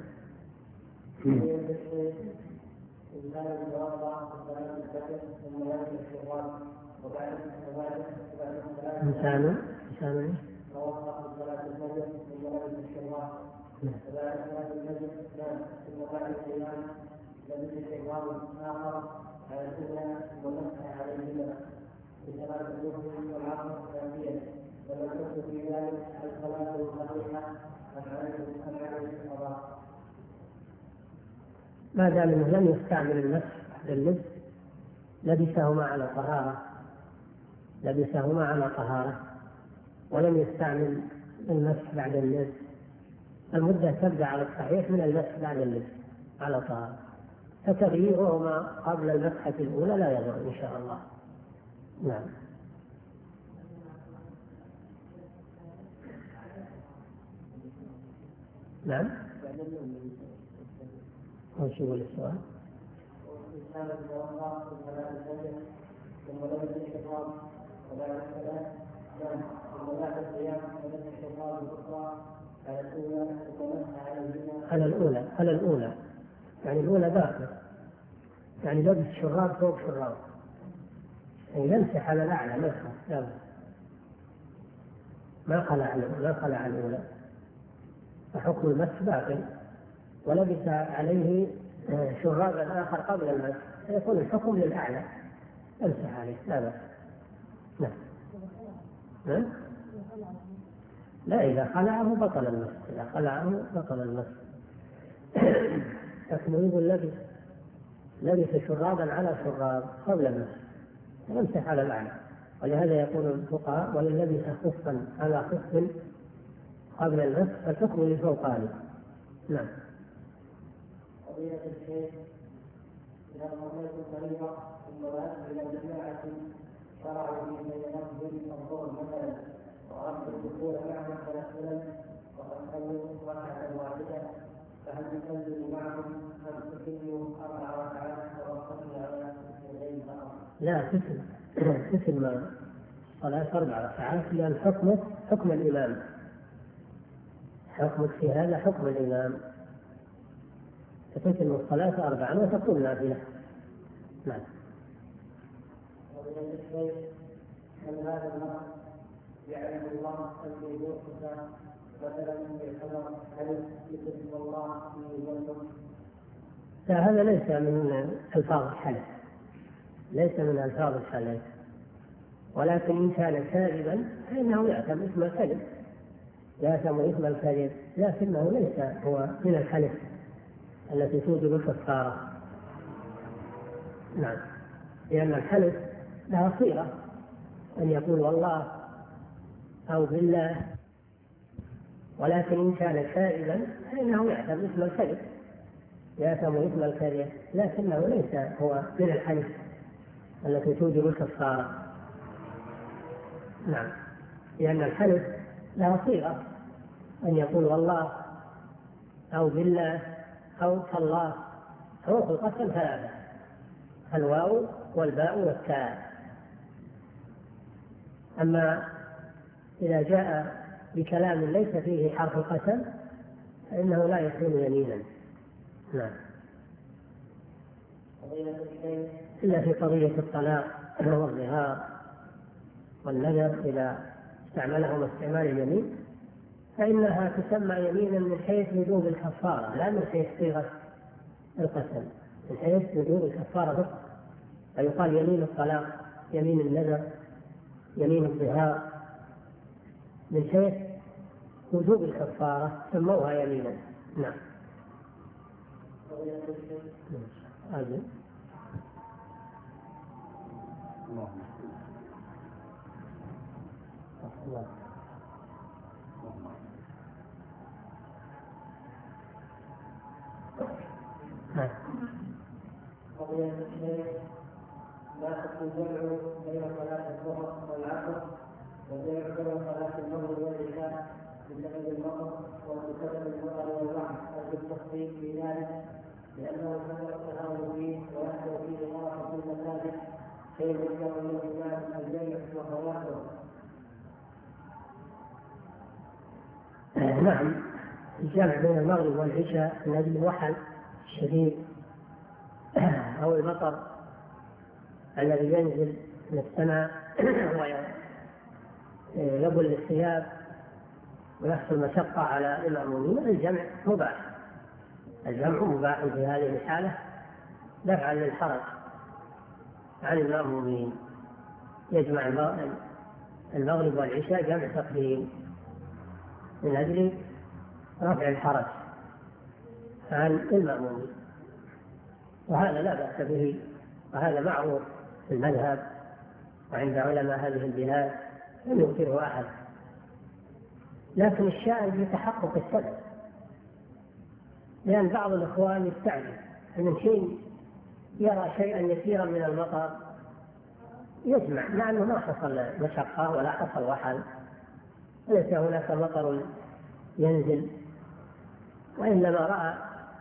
إنسان إنسان ما دام انه لم يستعمل المسح لللبس لبسهما على طهارة لبسهما على طهارة ولم يستعمل المسح بعد اللبس، المدة تبدأ على الصحيح من المسح بعد اللبس على طهارة، فتغييرهما قبل المسحة الأولى لا يضر إن شاء الله. نعم. نعم. وش يقول السؤال؟ على الأولى على الأولى يعني الأولى باقي، يعني لبس شراب فوق شراب، يعني يمسح على الأعلى مسح ما خلع ما خلع الأولى، فحكم المسح باقي، ولبس عليه شرابا آخر قبل المسح فيكون الحكم للأعلى امسح عليه لا بأس. نعم. نعم. لا، إذا خلعه بطل المسح إذا خلعه بطل المسح لكن يقول لبس لبس شرابا على شراب قبل المسح يمسح على الأعلى، ولهذا يقول الفقهاء: وإن لبس خفا على خف قبل المسح فالحكم لفوقانه. نعم. قضية الشيخ، إذا صليت طريقة الصلاة إلى جماعة شرعوا في بين الظهر مثلا وأردت الدخول معهم تنفلا وقد صلوا ركعة واحدة، فهل تنزل معهم أم تكملوا أربع ركعات وتصلي على اثنتين فقط؟ لا، تسلم تسلم صلاة أربع ركعات، لأن حكمه حكم الإمام، حكمك في هذا حكم الإمام، فتتم الصلاة أربعا وتكون نافلة. نعم. ومن الشيء هل هذا المرء يعلم الله أن يوقف مثلا في الحضر هل يكتب الله في ذنبه؟ لا، هذا ليس من ألفاظ الحلف، ليس من ألفاظ الحلف، ولكن إن كان كاذبا فإنه يأثم اسم الكذب يأثم اسم الكذب، لكنه ليس هو من الحلف التي توجب الكفارة. نعم، لأن الحلف لها صيغة، أن يقول والله أو بالله، ولكن إن كان كاذبا فإنه يأثم مثل الكذب، يأثم مثل الكذب، لكنه ليس هو من الحلف التي توجب الكفارة. نعم، لأن الحلف له صيغة، أن يقول والله أو بالله أو تالله. حروف القسم ثلاثة: الواو والباء والتاء. أما إذا جاء بكلام ليس فيه حرف القسم فإنه لا يكون يمينا. نعم، إلا في قضية الطلاق والظهار والنذر إذا استعملهما استعمال اليمين فإنها تسمى يمينا من حيث وجوب الكفارة، لا من حيث صيغة القسم، من حيث وجوب الكفارة فقط. فيقال يمين الطلاق، يمين النذر، يمين الظهار، من حيث وجوب الكفارة سموها يمينا. نعم. هذا الله. نعم. قضية الشيخ لا تكون جمع بين صلاة الظهر والعصر وجمع بين صلاة المغرب والعشاء بسبب المطر وبسبب المطر والرعد أو بالتخفيف في ذلك، لأنه سبب التهاون فيه ويحصل فيه غلط في المساجد كيف يذكر من الإمام الجمع وخواته. نعم، الجمع بين المغرب والعشاء من أجل الوحل الشديد أو المطر الذي ينزل من السماء ويبل الثياب ويحصل مشقة على المأمومين، الجمع مباح. الجمع مباح في هذه الحالة دفعا للحرج عن المأمومين. يجمع المغرب والعشاء جمع تقديم من أجل رفع الحرج عن المأمومين، وهذا لا بأس به، وهذا معروف في المذهب وعند علماء هذه البلاد لم ينكره أحد. لكن الشائع في تحقق السبب، لأن بعض الإخوان يستعجل من حين يرى شيئا يسيرا من المطر يجمع، مع أنه ما حصل مشقة ولا حصل وحل، وليس هناك مطر ينزل، وإنما رأى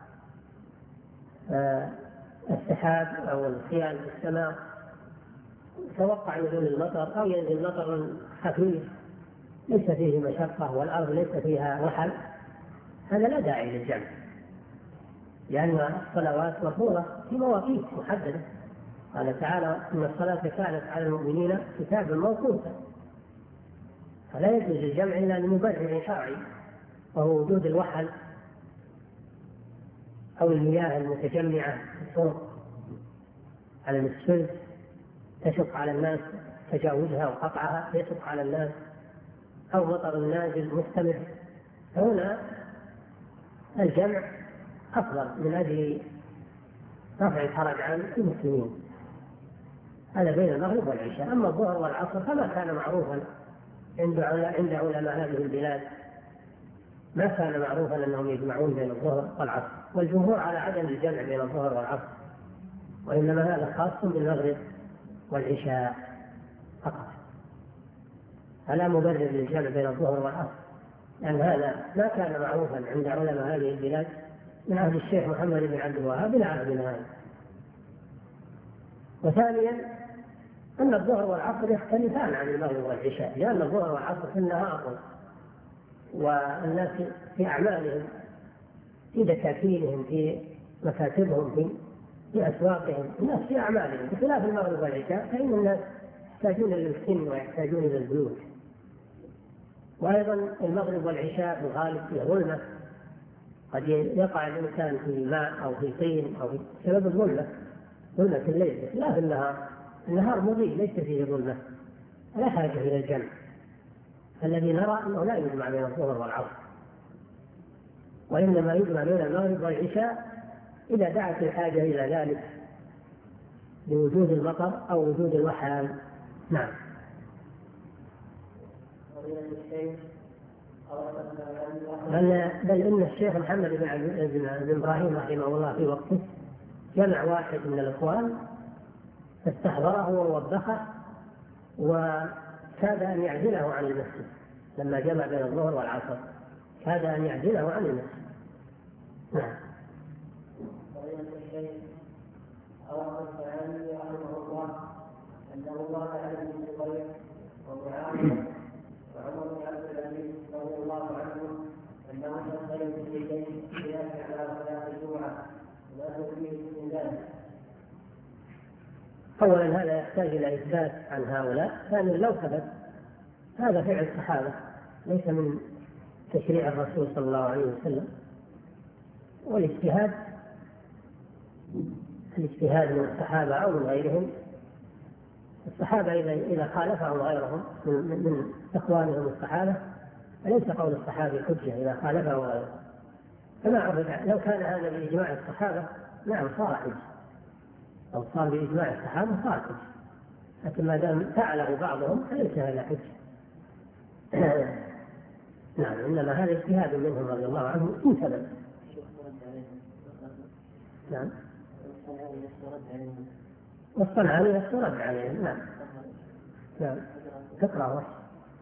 آه السحاب أو الخيال في السماء توقع نزول المطر، أو ينزل مطر خفيف ليس فيه مشقة والأرض ليس فيها وحل، هذا لا داعي للجمع، لأن الصلوات مفروضة في مواقيت محددة. قال تعالى: إن الصلاة كانت على المؤمنين كتابا موقوتا. فلا يجوز الجمع إلا لمبرر شرعي، وهو وجود الوحل أو المياه المتجمعة في الطرق على السلف تشق على الناس تجاوزها وقطعها، يشق على الناس، أو مطر نازل مستمر، فهنا الجمع أفضل من أجل رفع الحرج عن المسلمين. هذا بين المغرب والعشاء. أما الظهر والعصر فما كان معروفا عند عند علماء هذه البلاد، ما كان معروفا أنهم يجمعون بين الظهر والعصر، والجمهور على عدم الجمع بين الظهر والعصر، وإنما هذا خاص بالمغرب والعشاء فقط، فلا مبرر للجمع بين الظهر والعصر، لأن يعني هذا ما كان معروفا عند علماء هذه البلاد من عهد الشيخ محمد بن عبد الوهاب إلى عهدنا هذا. وثانيا أن الظهر والعصر يختلفان عن المغرب والعشاء، لأن الظهر والعصر في النهار والناس في أعمالهم، في دكاكينهم، في مكاتبهم، في, في أسواقهم، الناس في أعمالهم، بخلاف المغرب والعشاء فإن الناس يحتاجون للسن ويحتاجون إلى البيوت. وأيضا المغرب والعشاء في الغالب في ظلمة، قد يقع الإنسان في ماء أو في طين أو في سبب الظلمة، ظلمة الليل، لا في النهار. النهار مضيء ليس فيه ظلمة، لا حاجة إلى الجمع. الذي نرى أنه لا يجمع بين الظهر والعصر، وإنما يجمع بين المغرب والعشاء إذا دعت الحاجة إلى ذلك لوجود المطر أو وجود الوحل. نعم. بل, بل إن الشيخ محمد بن, بن إبراهيم رحمه الله في وقته جمع واحد من الإخوان فاستحضره ووبخه وكاد أن يعزله عن المسجد لما جمع بين الظهر والعصر، كاد أن يعزله عن المسجد. نعم. أوقف علي رحمه الله أنه الله عليه بن زبير ومعاوية وعمر بن عبد العزيز رضي الله عنهم أنهم صلوا في الليل قياما على صلاة الجمعة ولا فيه من ذلك. أولا هذا يحتاج إلى إثبات عن هؤلاء، ثانيا لو ثبت هذا فعل الصحابة ليس من تشريع الرسول صلى الله عليه وسلم، والاجتهاد الاجتهاد من الصحابة أو من غيرهم. الصحابة إذا إذا خالفهم غيرهم من, من إخوانهم الصحابة فليس قول الصحابي حجة إذا خالفه غيرهم. فما عرف لو كان هذا بإجماع الصحابة نعم صار حجة، أو صار بإجماع الصحابة صار حجة، لكن ما دام فعله بعضهم فليس هذا حجة. نعم، إنما هذا اجتهاد منهم رضي الله عنهم إن ثبت. نعم. والصنعاني يرد عليهم. نعم. نعم. تقرأ وحش.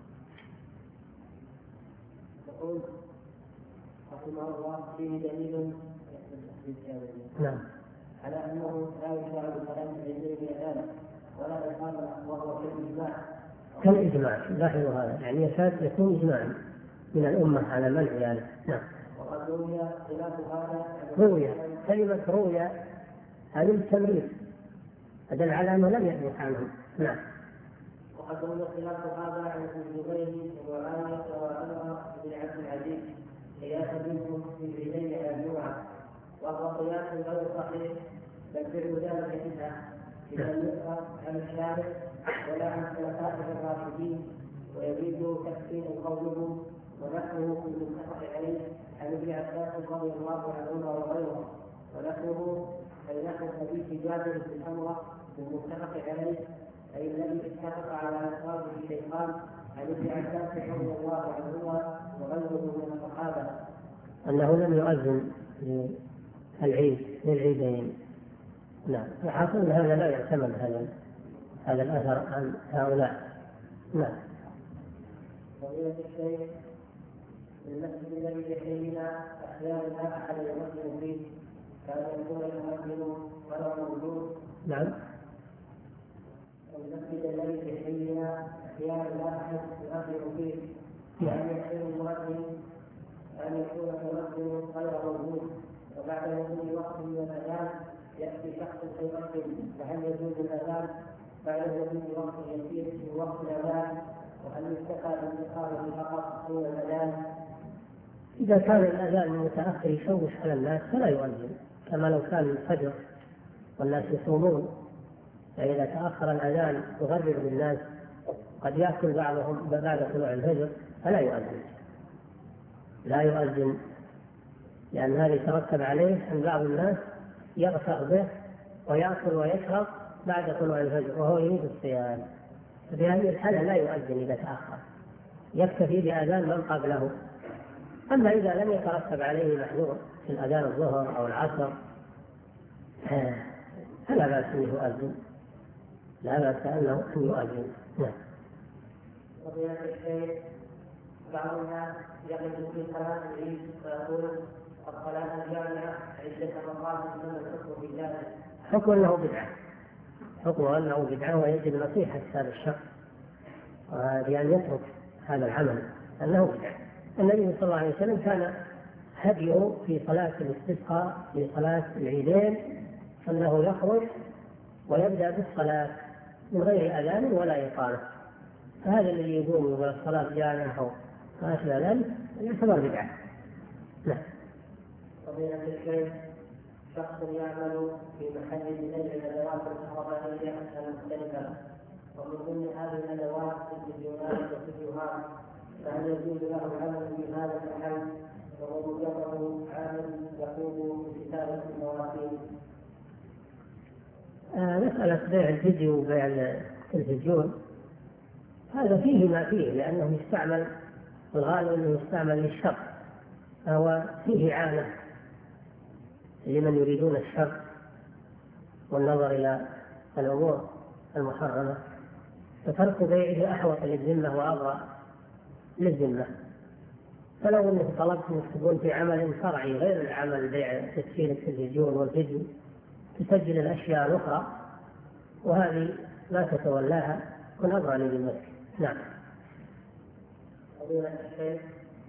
يقول رحمه الله فيه دليل نعم على أنه لا يشرع بكلام العلم بأذان ولا إقامة وهو كالإجماع. كالإجماع لاحظوا هذا، يعني يكاد يكون إجماعا من الأمة على منع ذلك. نعم. وقد روي خلاف هذا. روي كلمة روي هذه التمريض هذا على أنه لم يثبت عنه. نعم. وقد روي خلاف هذا عن ابن زبير وعائشة وعمر بن عبد العزيز قياسا منهم في العيدين على الجمعة، وهو قياس غير صحيح بل فعل ذلك بدعة إذا لم يؤخذ عن الشارع ولا عن خلفائه الراشدين، ويزيد تحسين قوله ونحوه في المتفق عليه عن ابن عباس رضي الله عنهما وغيره، ونحوه أي نحو حديث جابر بن سمرة المتفق عليه أي الذي اتفق على ألفاظه الشيطان عن ابن عباس رضي الله عنهما وغيره من الصحابة أنه لم يؤذن للعيد للعيدين. نعم. وحاصل هذا لا يعتمد هذا هذا الأثر عن هؤلاء. نعم. فضيلة الشيخ المسجد الذي يحيينا أحيانا لا أحد يمثل فيه كان يكون المؤمن ولا موجود. نعم. المسجد الذي يحيينا أحيانا لا أحد يمثل فيه كان يحيي المؤمن أن يكون المؤمن غير موجود، وبعد وجود وقت من الأذان يأتي شخص فيؤذن، فهل يجوز الأذان بعد وجود وقت يسير في وقت الأذان؟ وهل يستقى بالإقامة فقط دون الأذان؟ إذا كان الأذان المتأخر يشوش على الناس فلا يؤذن، كما لو كان الفجر والناس يصومون، فإذا تأخر الأذان يغرر بالناس قد يأكل بعضهم بعد طلوع الفجر فلا يؤذن لا يؤذن لأن هذا يترتب عليه أن بعض الناس يغفر به ويأكل ويشرب بعد طلوع الفجر وهو يريد الصيام، في هذه الحالة لا يؤذن إذا تأخر، يكتفي بأذان من قبله. أما إذا لم يترتب عليه محذور في الأذان الظهر أو العصر فلا بأس أن يؤذن، لا بأس أنه أن يؤذن. نعم. وفي الشيء بعض الناس يقف في صلاة العيد ويقول الصلاة الجامعة عدة مرات من الحكم في ذلك. حكم أنه بدعة، حكم أنه بدعة ويجب نصيحة هذا الشخص بأن يترك هذا العمل أنه بدعة. النبي صلى الله عليه وسلم كان هديه في صلاة الاستسقاء في صلاة العيدين أنه يخرج ويبدأ بالصلاة من غير أذان ولا إقامة، فهذا الذي يقوم يقول الصلاة جامعة أو ما أشبه ذلك يعتبر بدعة. نعم. فضيلة الشيخ شخص يعمل في محل من أجل الأدوات الكهربائية المختلفة، ومن ضمن هذه الأدوات التلفزيونات والفيديوهات، فهل يجوز له العمل في هذا المحل وهو مجرد عامل يقوم بكتابة المواقيت؟ آه مسألة بيع الفيديو وبيع التلفزيون هذا فيه ما فيه، لأنه يستعمل الغالب أنه يستعمل للشر، فهو فيه إعانة لمن يريدون الشر والنظر إلى الأمور المحرمة، فترك بيعه أحوط للذمة وأبرأ للذمة. فلو أنك طلبت أنك تكون في عمل شرعي غير العمل بيع تسجيل التلفزيون والفيديو، تسجل الأشياء الأخرى وهذه لا تتولاها، كن أبرأ للذمة. نعم. فضيلة الشيخ،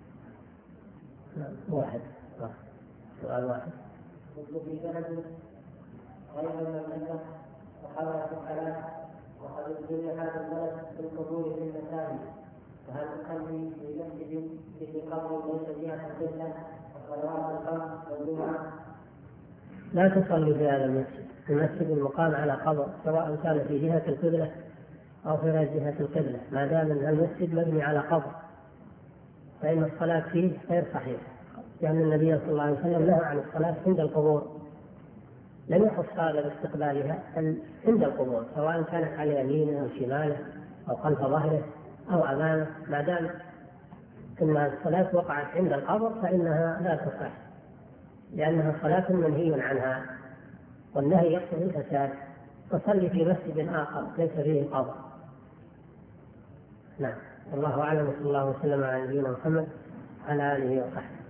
واحد سؤال واحد. كنت في بلد غير المملكة وحضرت الصلاة وقد ابتلي هذا البلد بالقبول في المساجد، فهل أصلي في مسجد في قبر ليس فيها القبلة وصلوات الخمس والجمعة؟ لا تصلي في هذا المسجد، المسجد المقام على قبر، سواء كان في جهة القبلة أو في غير جهة القبلة، ما دام أن المسجد مبني على قبر فإن الصلاة فيه غير صحيحة، لأن يعني النبي صلى الله عليه وسلم نهى عن الصلاة عند القبور، لم يخص هذا باستقبالها عند القبور، سواء كانت على يمينه أو شماله أو خلف ظهره أو أمامه، ما دام أن الصلاة وقعت عند القبر فإنها لا تصح، لأنها صلاة منهي عنها، والنهي يقتضي الفساد. فصلي في مسجد آخر ليس فيه قبر. نعم. الله أعلم، وصلى الله وسلم على نبينا محمد على آله وصحبه.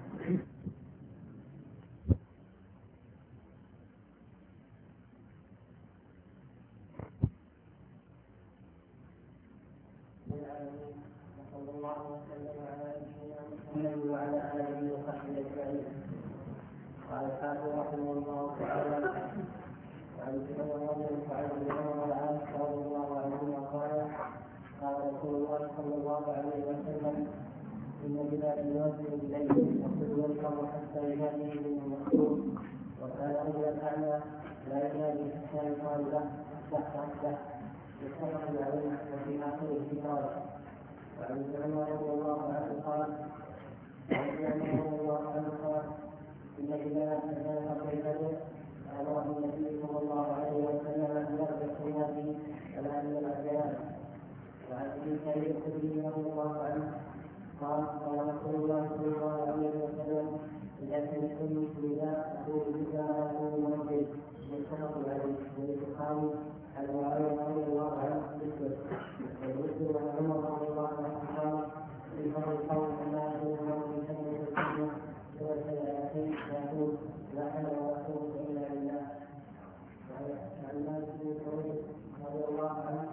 وصلى الله وسلم على نبينا محمد وعلى آله وصحبه أجمعين. قال الحافظ رحمه الله تعالى: وعن ابن عمر وعن ابن عمر العاص رضي الله عنهما قال: قال رسول الله صلى الله عليه وسلم: إن بلال يوزن بالليل وكل يركب حتى ينادي منه المخلوق، وكان رجلا أعمى لا ينادي حتى يقال له افتح افتح، متفق عليه وفي آخره قال. وعن ابن عمر رضي الله عنه قال: وعن ابن عمر رضي الله عنه قال: إن بلال كان قبل أمره النبي صلى الله عليه وسلم أن يربط ينادي على أن الأذان. وعن ابي سعيد الخدري رضي الله عنه قال: قال رسول الله صلى الله عليه وسلم: إذا سمعتم النداء فقولوا بما يقول المنزل، متفق عليه. والبخاري عن معاوية رضي الله عنه مثله. ومسلم عن عمر رضي الله عنه قال: في فضل القوم كما يقول المنزل كلمة الكلمة سورة الآيتين يقول: لا حول ولا قوة إلا بالله. وعن مالك بن سعيد رضي الله عنه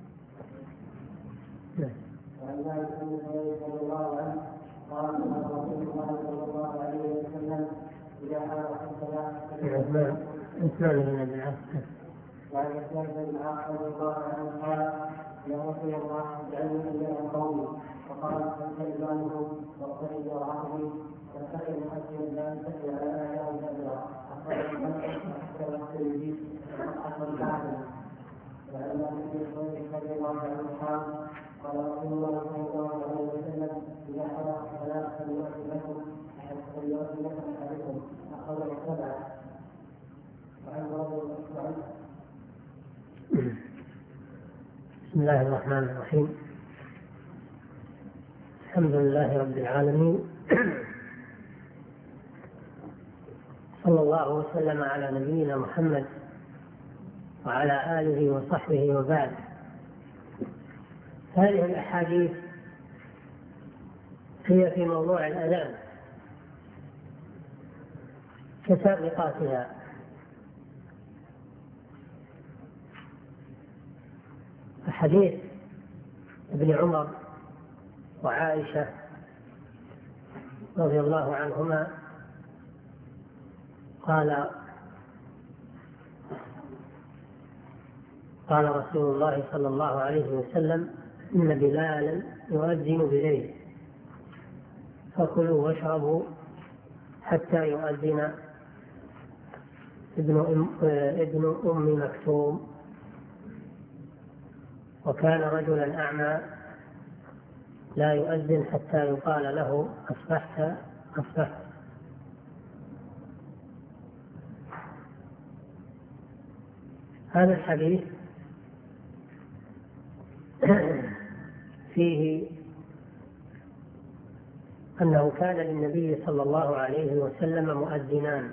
وعن مالك بن سعيد رضي الله عنه قال: قال رسول الله صلى الله عليه وسلم: إذا أردت الصلاة عثمان بن عبد العاص. وعن عثمان بن العاص رضي الله عنه قال: يا رسول الله اجعلني إمام قومي، فقال: أنت إمامهم واقتدي برعاهم واتخذ مسجدا لا تتبع على آيات كبيرة أخرج المسجد حتى يقتل به وأخذ الكعبة. وعن مالك بن سعيد رضي الله عنه قال: قال رسول الله صلى الله عليه وسلم: إذا حضر الصلاة فليؤذن لكم فليؤذن لكم أحدكم أخرج السبعة. وعن رضي الله عنه. بسم الله الرحمن الرحيم. الحمد لله رب العالمين، صلى الله وسلم على نبينا محمد وعلى آله وصحبه وبعد. هذه الأحاديث هي في موضوع الأذان كسابقاتها. حديث ابن عمر وعائشة رضي الله عنهما قال: قال رسول الله صلى الله عليه وسلم: إن بلالا يؤذن بليل فكلوا واشربوا حتى يؤذن ابن أم, ابن أم مكتوم، وكان رجلا أعمى لا يؤذن حتى يقال له أصبحت أصبحت. هذا الحديث فيه أنه كان للنبي صلى الله عليه وسلم مؤذنان،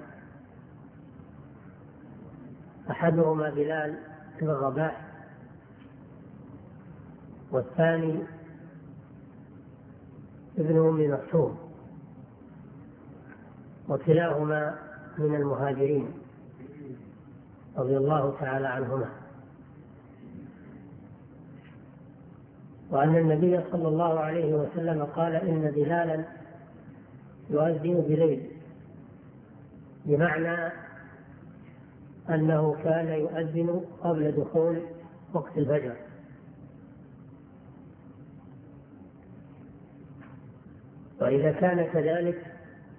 أحدهما بلال بن الرباح والثاني ابن أم مكتوم، وكلاهما من المهاجرين رضي الله تعالى عنهما. وأن النبي صلى الله عليه وسلم قال إن بلالا يؤذن بليل، بمعنى أنه كان يؤذن قبل دخول وقت الفجر. وإذا كان كذلك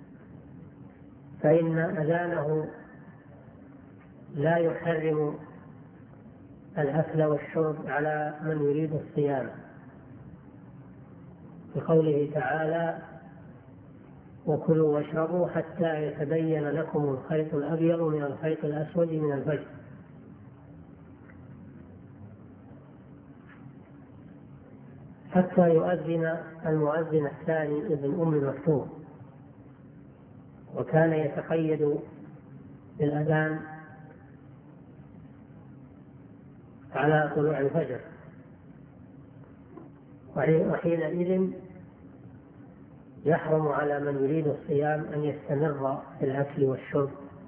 فإن أذانه لا يحرم الأكل والشرب على من يريد الصيام، بقوله تعالى: وكلوا واشربوا حتى يتبين لكم الخيط الأبيض من الخيط الأسود من الفجر. حتى يؤذن المؤذن الثاني ابن أم مكتوم، وكان يتقيد بالأذان على طلوع الفجر، وحينئذ يحرم على من يريد الصيام أن يستمر في الأكل والشرب،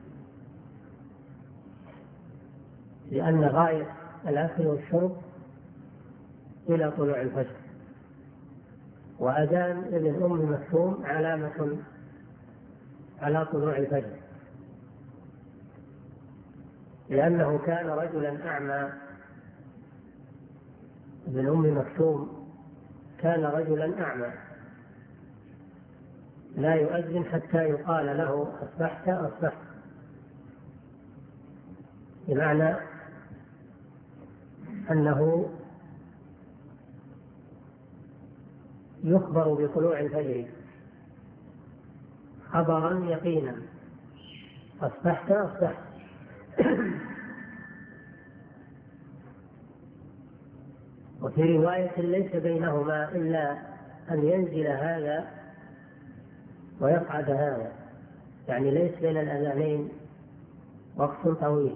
لأن غاية الأكل والشرب إلى طلوع الفجر. وأذان ابن أم مكتوم علامة على طلوع الفجر، لأنه كان رجلا أعمى. ابن أم مكتوم كان رجلا أعمى لا يؤذن حتى يقال له: أصبحت أصبحت، بمعنى أنه يخبر بطلوع الفجر خبرا يقينا: أصبحت أصبحت. وفي رواية: ليس بينهما إلا أن ينزل هذا ويقعد هذا، يعني ليس بين الأذانين وقت طويل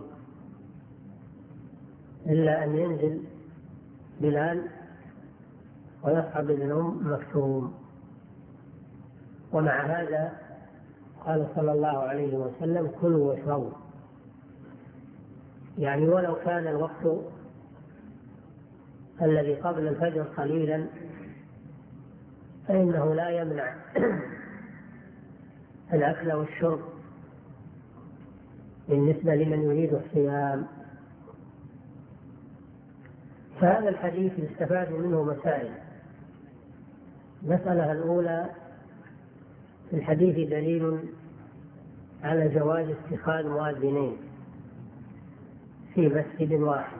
إلا أن ينزل بلال ويصعد ابن أم مكتوم. ومع هذا قال صلى الله عليه وسلم: كلوا واشربوا، يعني ولو كان الوقت الذي قبل الفجر قليلا فإنه لا يمنع الأكل والشرب بالنسبة لمن يريد الصيام. فهذا الحديث يستفاد منه مسائل. المسألة الأولى: في الحديث دليل على جواز اتخاذ مؤذنين في مسجد واحد،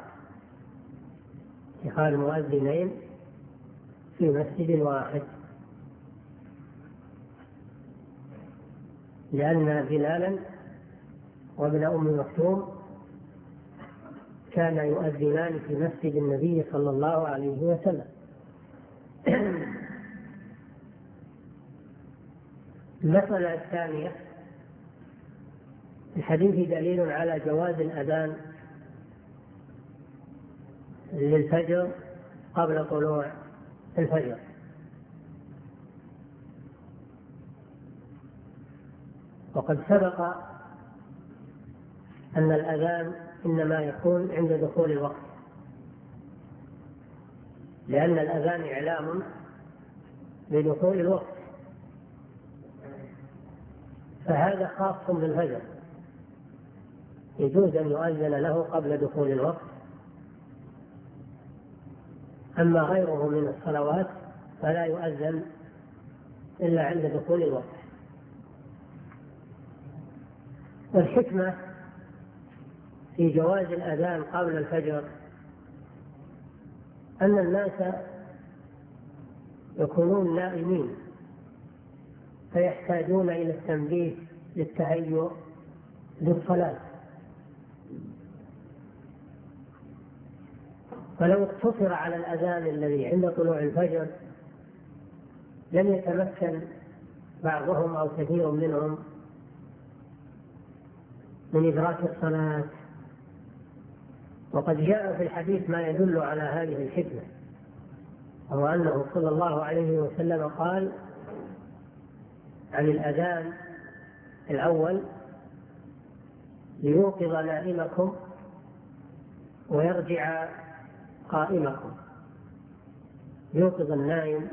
اتخاذ مؤذنين في مسجد واحد، لأن بلالا وابن أم مكتوم كان يؤذنان في مسجد النبي صلى الله عليه وسلم. المسألة الثانية: الحديث دليل على جواز الأذان للفجر قبل طلوع الفجر، وقد سبق أن الأذان إنما يكون عند دخول الوقت، لأن الأذان إعلام بدخول الوقت، فهذا خاص بالفجر، يجوز أن يؤذن له قبل دخول الوقت. أما غيره من الصلوات فلا يؤذن إلا عند دخول الوقت. والحكمة في جواز الأذان قبل الفجر أن الناس يكونون نائمين فيحتاجون إلى التنبيه للتهيؤ للصلاة، فلو اقتصر على الأذان الذي عند طلوع الفجر لم يتمكن بعضهم أو كثير منهم من إدراك الصلاة. وقد جاء في الحديث ما يدل على هذه الحكمة، وهو أنه صلى الله عليه وسلم قال عن الأذان الأول: ليوقظ نائمكم ويرجع قائمكم. يوقظ النائم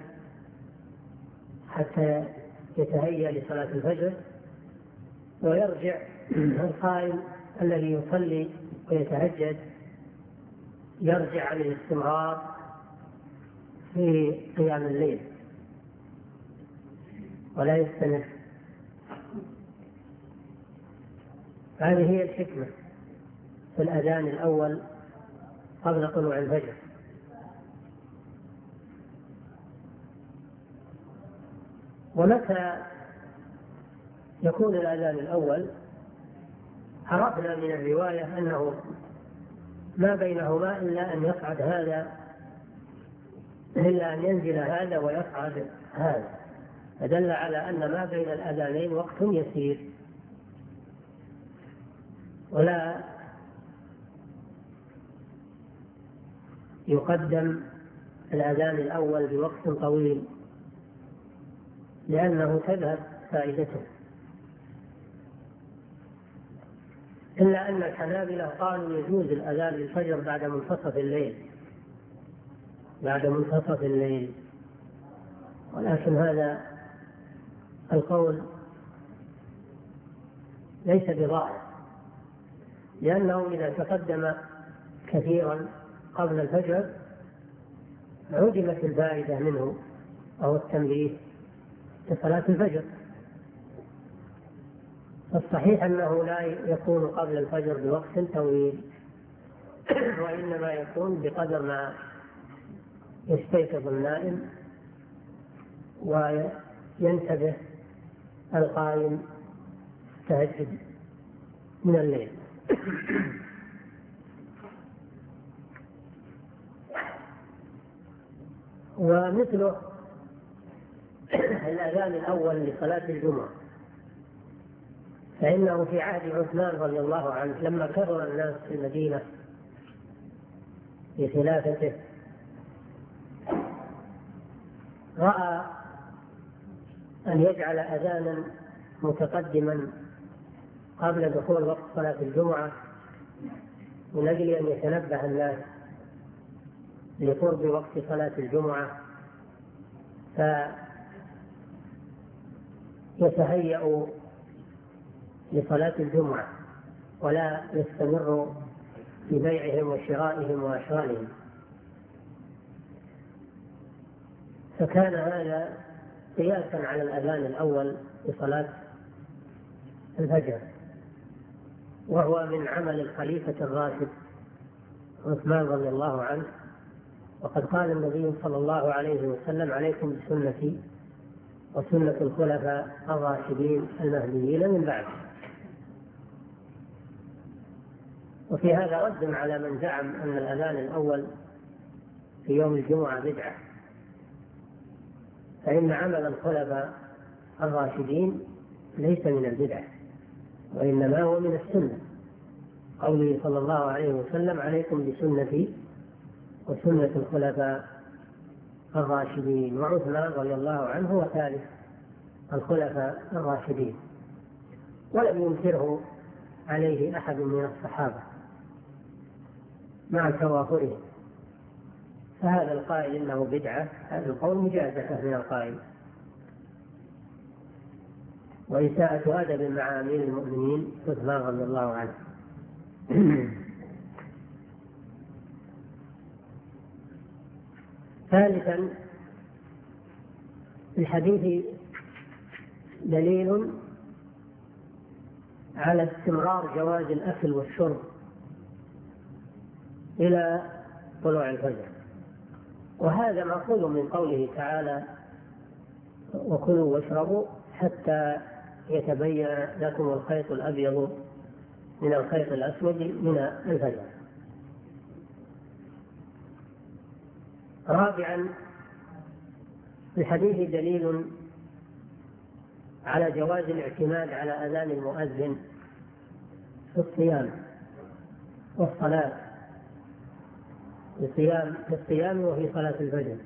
حتى يتهيأ لصلاة الفجر، ويرجع القائم الذي يصلي ويتهجد يرجع عن الاستمرار في قيام الليل ولا يستمر. هذه هي الحكمة في الأذان الأول قبل طلوع الفجر. ومتى يكون الأذان الأول؟ عرفنا من الرواية أنه ما بينهما إلا أن يصعد هذا إلا أن ينزل هذا ويصعد هذا، فدل على أن ما بين الأذانين وقت يسير، ولا يقدم الأذان الأول بوقت طويل لأنه تذهب فائدته. إلا أن الحنابلة قالوا يجوز الأذان للفجر بعد منتصف الليل بعد منتصف الليل ولكن هذا القول ليس بظاهر، لأنه إذا تقدم كثيرا قبل الفجر عدمت الفائدة منه أو التنبيه لصلاة الفجر. فالصحيح أنه لا يكون قبل الفجر بوقت طويل، وإنما يكون بقدر ما يستيقظ النائم وينتبه القائم تهجد من الليل. ومثله الأذان الأول لصلاة الجمعة، فإنه في عهد عثمان رضي الله عنه لما كثر الناس في المدينة في خلافته رأى أن يجعل أذانا متقدما قبل دخول وقت صلاة الجمعة من أجل أن يتنبه الناس لقرب وقت صلاة الجمعة فيتهيأوا لصلاة الجمعة ولا يستمروا في بيعهم وشرائهم وأشغالهم. فكان هذا قياسا على الأذان الأول لصلاة الفجر، وهو من عمل الخليفة الراشد عثمان رضي الله عنه. وقد قال النبي صلى الله عليه وسلم: عليكم بسنتي وسنة الخلفاء الراشدين المهديين من بعد. وفي هذا رد على من زعم أن الأذان الأول في يوم الجمعة بدعة، فإن عمل الخلفاء الراشدين ليس من البدع وإنما هو من السنة. قوله صلى الله عليه وسلم: عليكم بسنتي وسنة الخلفاء الراشدين. وعثمان رضي الله عنه هو ثالث الخلفاء الراشدين، ولم ينكره عليه أحد من الصحابة مع توافرهم. فهذا القائل إنه بدعة، هذا القول مجازفة من القائل وإساءة أدب مع أمير المؤمنين عثمان رضي الله عنه. ثالثا، في الحديث دليل على استمرار جواز الأكل والشرب إلى طلوع الفجر، وهذا مأخوذ من قوله تعالى: وكلوا واشربوا حتى يتبين لكم الخيط الأبيض من الخيط الأسود من الفجر. رابعا، في الحديث دليل على جواز الاعتماد على أذان المؤذن في الصيام والصلاة، في الصيام في الصيام وفي صلاة الفجر،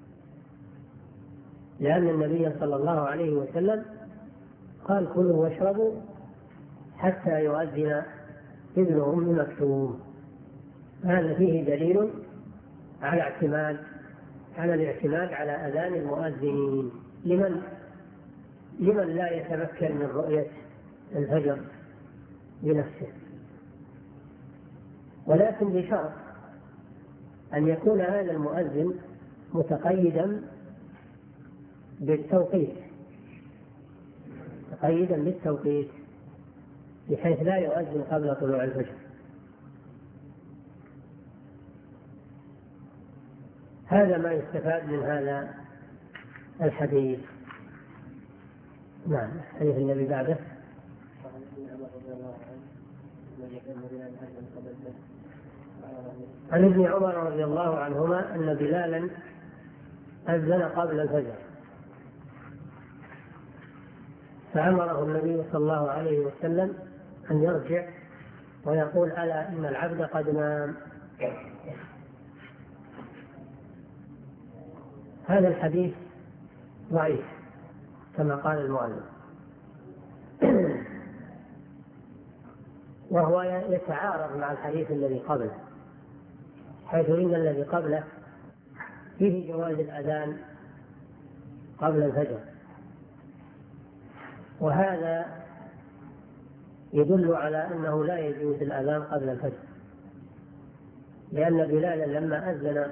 لأن النبي صلى الله عليه وسلم قال: كلوا واشربوا حتى يؤذن ابن أم مكتوم. هذا فيه دليل على اعتماد على الاعتماد على أذان المؤذنين لمن لمن لا يتمكن من رؤية الفجر بنفسه، ولكن بشرط أن يكون هذا المؤذن متقيدا بالتوقيت متقيدا بالتوقيت بحيث لا يؤذن قبل طلوع الفجر. هذا ما يستفاد من هذا الحديث. نعم. الحديث الذي بعده: عن ابن عمر رضي الله عنهما أن بلالا أذن قبل الفجر، فأمره النبي صلى الله عليه وسلم أن يرجع ويقول: ألا إن العبد قد نام. هذا الحديث ضعيف كما قال المؤلف، وهو يتعارض مع الحديث الذي قبله، حيث إن الذي قبله فيه جواز الأذان قبل الفجر، وهذا يدل على أنه لا يجوز الأذان قبل الفجر، لأن بلالا لما أذن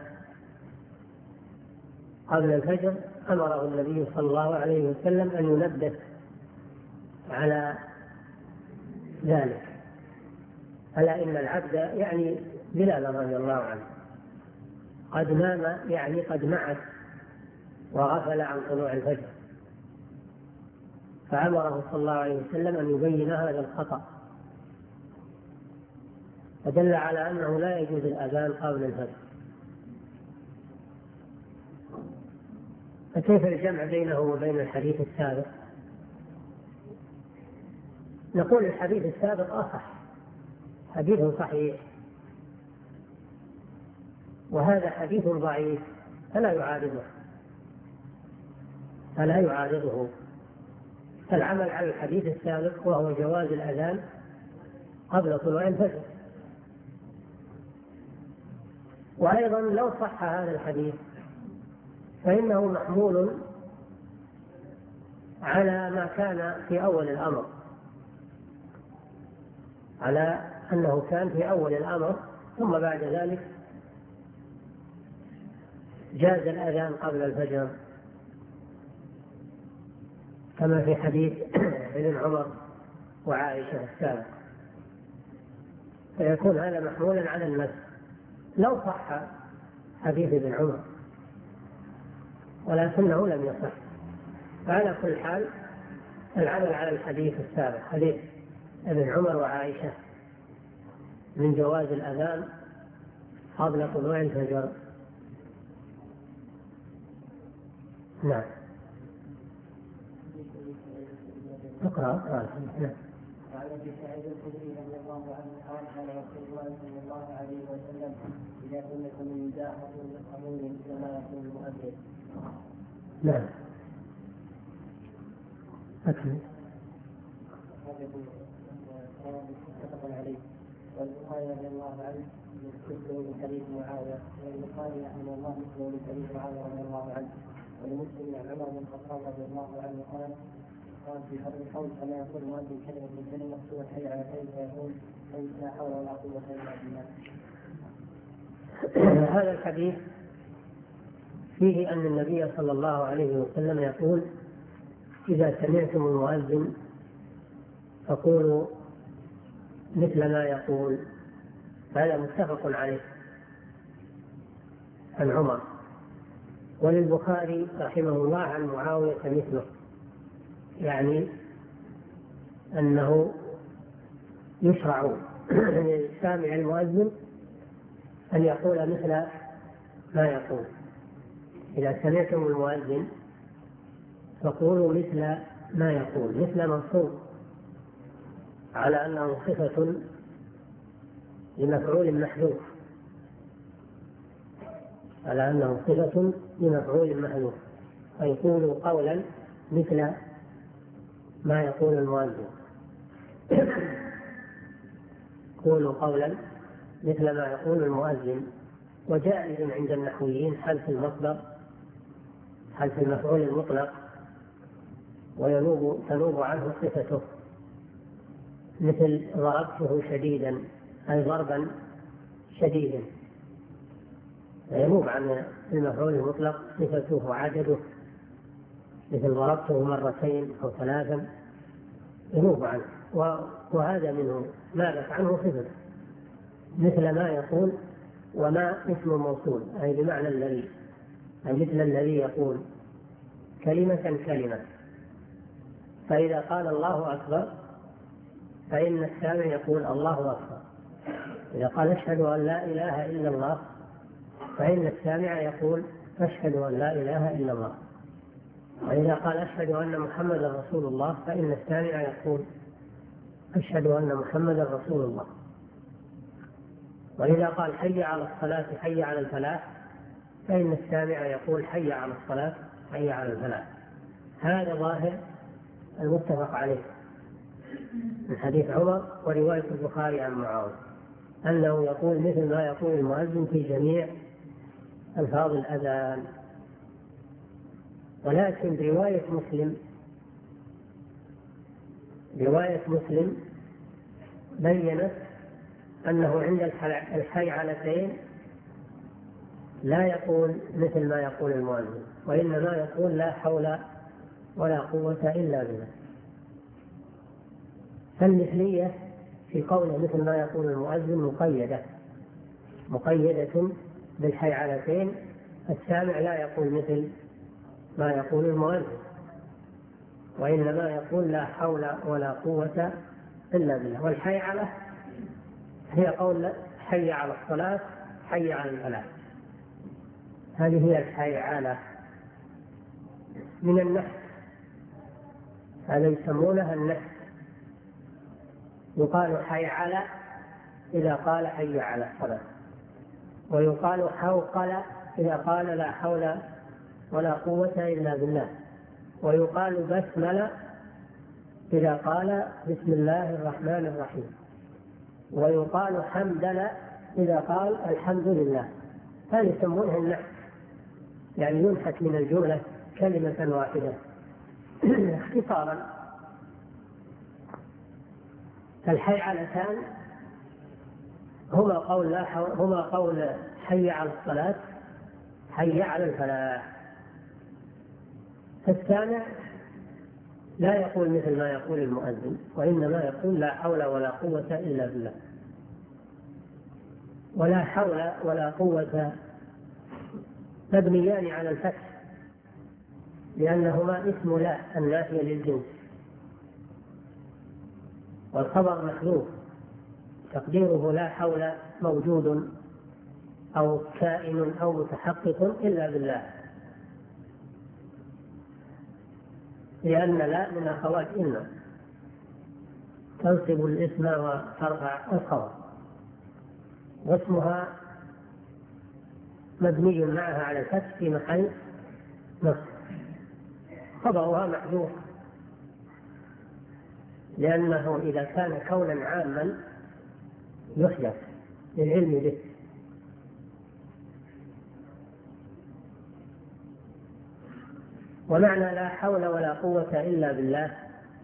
قبل الفجر أمره النبي صلى الله عليه وسلم أن ينبه على ذلك: ألا إن العبد، يعني بلال رضي الله عنه، قد نام، يعني قد معت وغفل عن طلوع الفجر، فأمره صلى الله عليه وسلم أن يبين هذا الخطأ، فدل على أنه لا يجوز الأذان قبل الفجر. فكيف الجمع بينه وبين الحديث السابق؟ نقول الحديث السابق أصح، حديث صحيح، وهذا حديث ضعيف فلا يعارضه فلا يعارضه فالعمل على الحديث السابق وهو جواز الأذان قبل طلوع الفجر. وأيضا لو صح هذا الحديث فإنه محمول على ما كان في أول الأمر، على أنه كان في أول الأمر ثم بعد ذلك جاز الأذان قبل الفجر، كما في حديث ابن عمر وعائشة السابق، فيكون هذا محمولا على النسخ لو صح حديث ابن عمر، ولكنه لم يصح. فعلى كل حال العمل على الحديث السابق، حديث ابن عمر وعائشة من جواز الأذان قبل طلوع الفجر. نعم. اقرأ اقرأ. نعم. وعن ابي سعيد الخدري رضي الله عنه قال: قال رسول الله صلى الله عليه وسلم: اذا كنتم من داحة يفهمون كما يقول المؤذن. نعم. أكمل. متفق عليه. والبخاري رضي الله عنه مثله من حديث معاوية، والبخاري رحمه الله مثله من حديث معاوية رضي الله عنه، ولمسلم عن عمر بن الخطاب رضي الله عنه قال: قال في حرب الحوض كما يقول المؤذن كلمة بالكلمة مقصودة حي على خير، فيقول: لا حول ولا قوة إلا بالله. هذا الحديث فيه أن النبي صلى الله عليه وسلم يقول: إذا سمعتم المؤذن فقولوا مثل ما يقول. هذا متفق عليه عن عمر. وللبخاري رحمه الله عن معاوية مثله، يعني أنه يشرع لسامع المؤذن أن يقول مثل ما يقول، إذا سمعتم المؤذن فقولوا مثل ما يقول، مثل منصوب على أنه صفة لمفعول محذوف، على أنه صفة لمفعول محذوف، فيقولوا قولا مثل ما يقول المؤذن. قولوا قولا مثل ما يقول المؤذن. وجائز عند النحويين حذف المصدر، حذف المفعول المطلق، وينوب تنوب عنه صفته، مثل ضربته شديدا أي ضربا شديدا، ينوب عن المفعول المطلق صفته وعدده، مثل ضربته مرتين أو ثلاثا ينوب عنه، وهذا منه نابت عنه صفته، مثل ما يقول. وما اسم موصول أي بمعنى الذي، أي مثل الذي يقول كلمة كلمة. فإذا قال الله أكبر فإن السامع يقول الله أكبر. إذا قال أشهد أن لا إله إلا الله فإن السامع يقول أشهد أن لا إله إلا الله. وإذا قال أشهد أن محمدا رسول الله فإن السامع يقول أشهد أن محمدا رسول الله. وإذا قال حي على الصلاة حي على الفلاح فإن السامع يقول حي على الصلاة حي على الفلاح. هذا ظاهر المتفق عليه من حديث عمر ورواية البخاري عن معاوية، أنه يقول مثل ما يقول المؤذن في جميع ألفاظ الأذان. ولكن رواية مسلم رواية مسلم بيّنت أنه عند الحيعلتين لا يقول مثل ما يقول المؤذن، وإنما يقول لا حول ولا قوة إلا بالله. فالمثلية في قوله مثل ما يقول المؤذن مقيدة مقيدة بالحيعلتين. السامع لا يقول مثل ما يقول المؤذن، وإنما يقول لا حول ولا قوة إلا بالله. والحيعلة هي قول حي على الصلاة حي على الفلاح، هذه هي الحيعلة من النحس، هذا يسمونها النحس. يقال حيعلة إذا قال حي على الصلاة، ويقال حوقل إذا قال لا حول ولا قوة إلا بالله، ويقال بسمل إذا قال بسم الله الرحمن الرحيم، ويقال حمدل إذا قال الحمد لله. هذا يسمونه النحس، يعني ينحت من الجملة كلمة واحدة اختصارا. فالحيعلتان هما قول لا حول هما قول حي على الصلاة حي على الفلاح. فالسامع لا يقول مثل ما يقول المؤذن، وإنما يقول لا حول ولا قوة إلا بالله. ولا حول ولا قوة مبنيان على الفتح لأنهما اسم لا النافية للجنس، والخبر محذوف تقديره لا حول موجود أو كائن أو متحقق إلا بالله، لأن لا من أخوات إن تنصب الاسم وترفع الخبر، واسمها مبني معها على الفتح في محل نصب، خبرها محذوف لأنه إذا كان كونا عاما يحدث للعلم به. ومعنى لا حول ولا قوة إلا بالله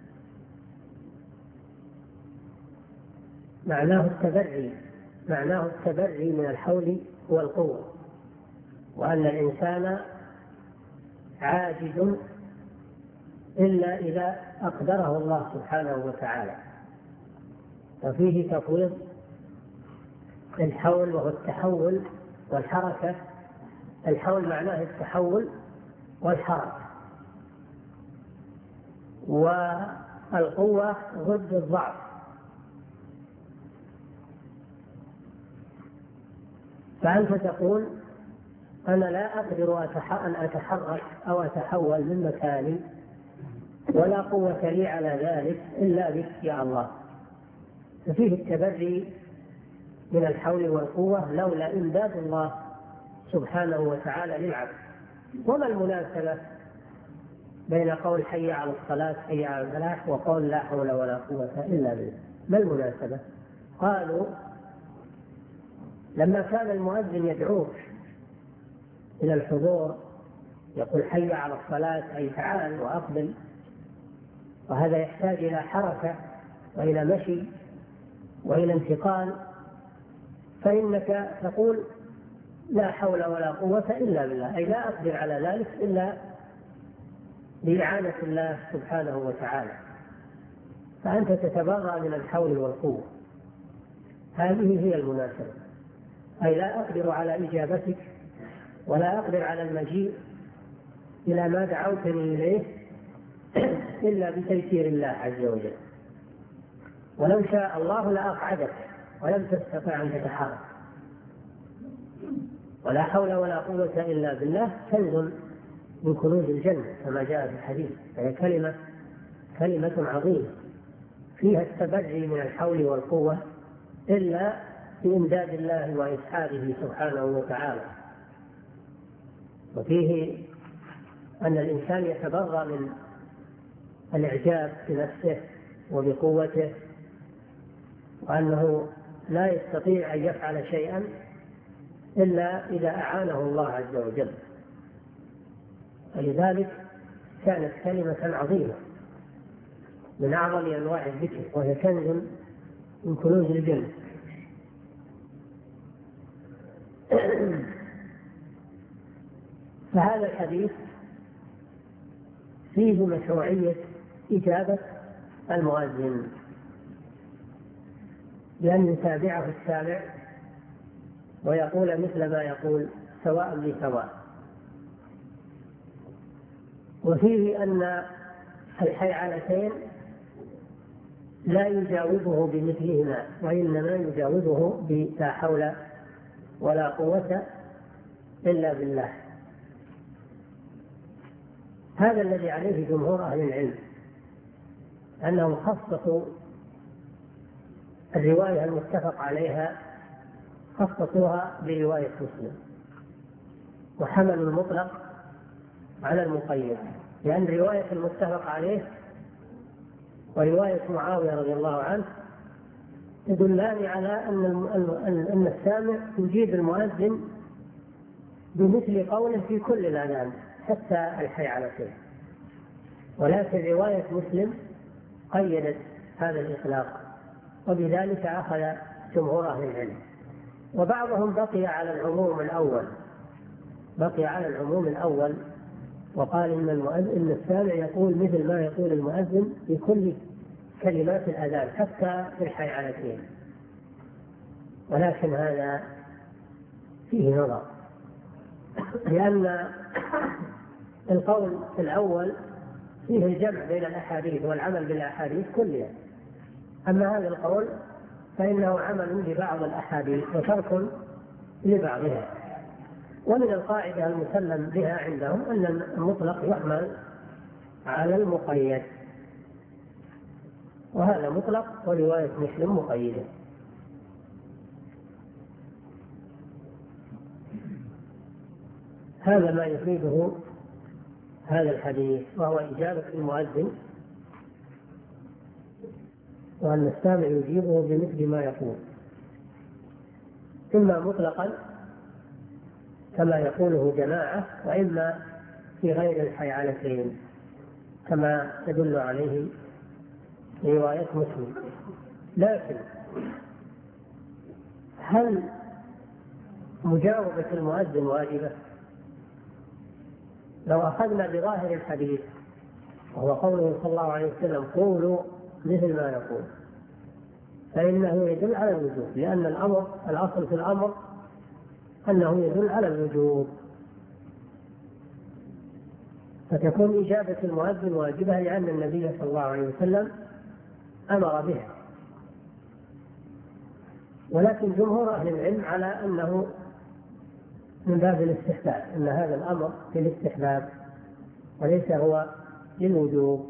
معناه التبري معناه التبري من الحول والقوة، وأن الإنسان عاجز إلا إذا أقدره الله سبحانه وتعالى. وفيه تفويض الحول وهو التحول والحركة. الحول معناه التحول والحركة، والقوة ضد الضعف. فأنت تقول أنا لا أقدر أن أتحرك أو أتحول من مكاني ولا قوة لي على ذلك إلا بك يا الله. ففيه التبري من الحول والقوة لولا إمداد الله سبحانه وتعالى للعبد. وما المناسبة بين قول حي على الصلاة حي على الفلاح وقول لا حول ولا قوة إلا بالله؟ ما المناسبة؟ قالوا لما كان المؤذن يدعوك إلى الحضور يقول حي على الصلاة أي تعال وأقبل، وهذا يحتاج إلى حركة وإلى مشي وإلى انتقال، فإنك تقول لا حول ولا قوة إلا بالله، أي لا أقدر على ذلك إلا بإعانة الله سبحانه وتعالى. فأنت تتبرأ من الحول والقوة. هذه هي المناسبة، أي لا أقدر على إجابتك ولا أقدر على المجيء إلى ما دعوتني إليه إلا بتيسير الله عز وجل. ولو شاء الله لأقعدك ولم تستطع أن تتحرك. ولا حول ولا قوة إلا بالله كنز من كنوز الجنة كما جاء في الحديث، فهي كلمة كلمة عظيمة فيها التبري من الحول والقوة إلا بإمداد الله وإسعاده سبحانه وتعالى. وفيه أن الإنسان يتبرأ من الإعجاب بنفسه وبقوته، وأنه لا يستطيع أن يفعل شيئا إلا إذا أعانه الله عز وجل. ولذلك كانت كلمة عظيمة من أعظم أنواع الذكر، وهي كنز من كنوز الجنة. فهذا الحديث فيه مشروعية إجابة المؤذن بأن يتابعه السامع ويقول مثل ما يقول سواء بسواء. وفيه أن الحيعلتين لا يجاوبه بمثلهما، وإنما يجاوبه بلا حول ولا قوة إلا بالله. هذا الذي عليه جمهور أهل العلم، أنهم خصصوا الرواية المتفق عليها خصصوها برواية مسلم، وحملوا المطلق على المقيد، لأن رواية المتفق عليه ورواية معاوية رضي الله عنه تدلان على أن السامع يجيب المؤذن بمثل قوله في كل الأذان حتى الحيعلتين. ولكن رواية مسلم قيدت هذا الإطلاق، وبذلك أخذ جمهور أهل العلم. وبعضهم بقي على العموم الأول بقي على العموم الأول وقال إن المؤذن إن السامع يقول مثل ما يقول المؤذن في كل كلمات الأذان حتى في الحيعلتين. ولكن هذا فيه نظر، لأن القول الأول فيه الجمع بين الأحاديث والعمل بالأحاديث كلها، أما هذا القول فإنه عمل ببعض الأحاديث وترك لبعضها. ومن القاعدة المسلم بها عندهم أن المطلق يحمل على المقيد، وهذا مطلق ورواية مسلم مقيدة. هذا ما يفيده هذا الحديث، وهو إجابة المؤذن، وأن السامع يجيبه بمثل ما يقول، إما مطلقا كما يقوله جماعة، وإما في غير الحيعلتين كما تدل عليه رواية مسلم. لكن هل مجاوبة المؤذن واجبة؟ لو أخذنا بظاهر الحديث وهو قوله صلى الله عليه وسلم قولوا مثل ما يقول، فإنه يدل على الوجوب، لأن الأمر الأصل في الأمر أنه يدل على الوجوب، فتكون إجابة المؤذن واجبة لأن النبي صلى الله عليه وسلم أمر بها. ولكن جمهور أهل العلم على أنه من باب الاستحباب، أن هذا الأمر في الاستحباب وليس هو للوجوب.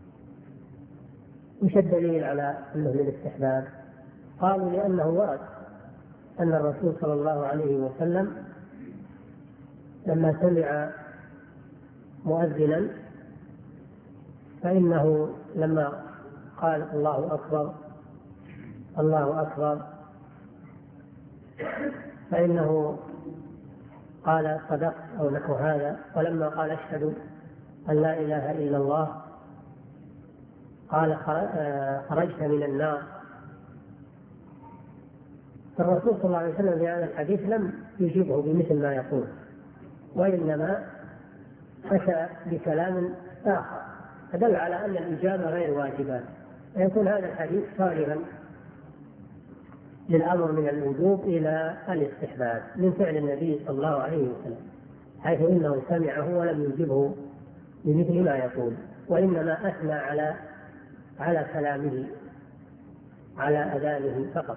وش الدليل على أنه للاستحباب؟ قالوا لأنه ورد أن الرسول صلى الله عليه وسلم لما سمع مؤذنا فإنه لما قال الله أكبر الله أكبر فإنه قال صدقت أو نحو هذا، ولما قال أشهد أن لا إله إلا الله قال خرجت من النار. فالرسول صلى الله عليه وسلم في هذا الحديث لم يجيبه بمثل ما يقول، وإنما أتى بكلام آخر فدل على أن الإجابة غير واجبة، فيكون هذا الحديث صارفا للأمر من الوجوب إلى الاستحباب من فعل النبي صلى الله عليه وسلم، حيث إنه سمعه ولم يجبه بمثل ما يقول، وإنما أثنى على على كلامه على أذانه فقط.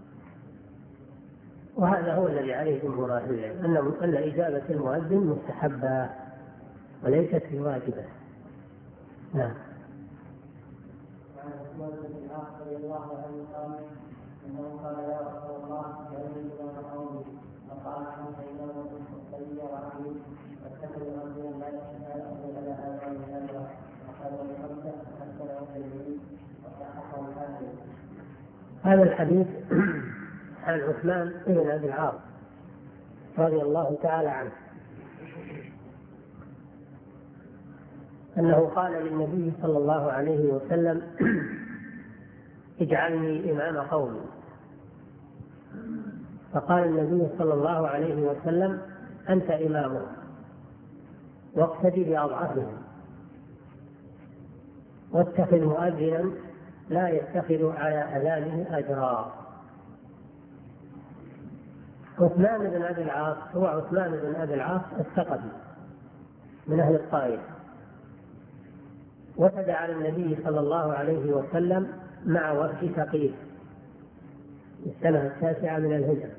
وهذا هو الذي عليه جمهور أهل العلم، أن أن إجابة المؤذن مستحبة وليست بواجبة. نعم. أنه قال يا رسول الله جعلني إمام قومي، فقال عنك إمام مصلي وعقيم واتخذ رجلا لا يشهد أفضل على آذان هذا وقال لخمسة حتى لا يكلمني وصححه الحاكم. هذا الحديث عن عثمان بن أبي العاص رضي الله تعالى عنه أنه قال للنبي صلى الله عليه وسلم اجعلني إمام قومي، فقال النبي صلى الله عليه وسلم أنت إمامه واقتدي بأضعفهم واتخذ مؤذنا لا يتخذ على أذانه أجرا. عثمان بن أبي العاص هو عثمان بن أبي العاص الثقفي من أهل الطائف، وفد على النبي صلى الله عليه وسلم مع وفد ثقيف في السنة التاسعة من الهجرة،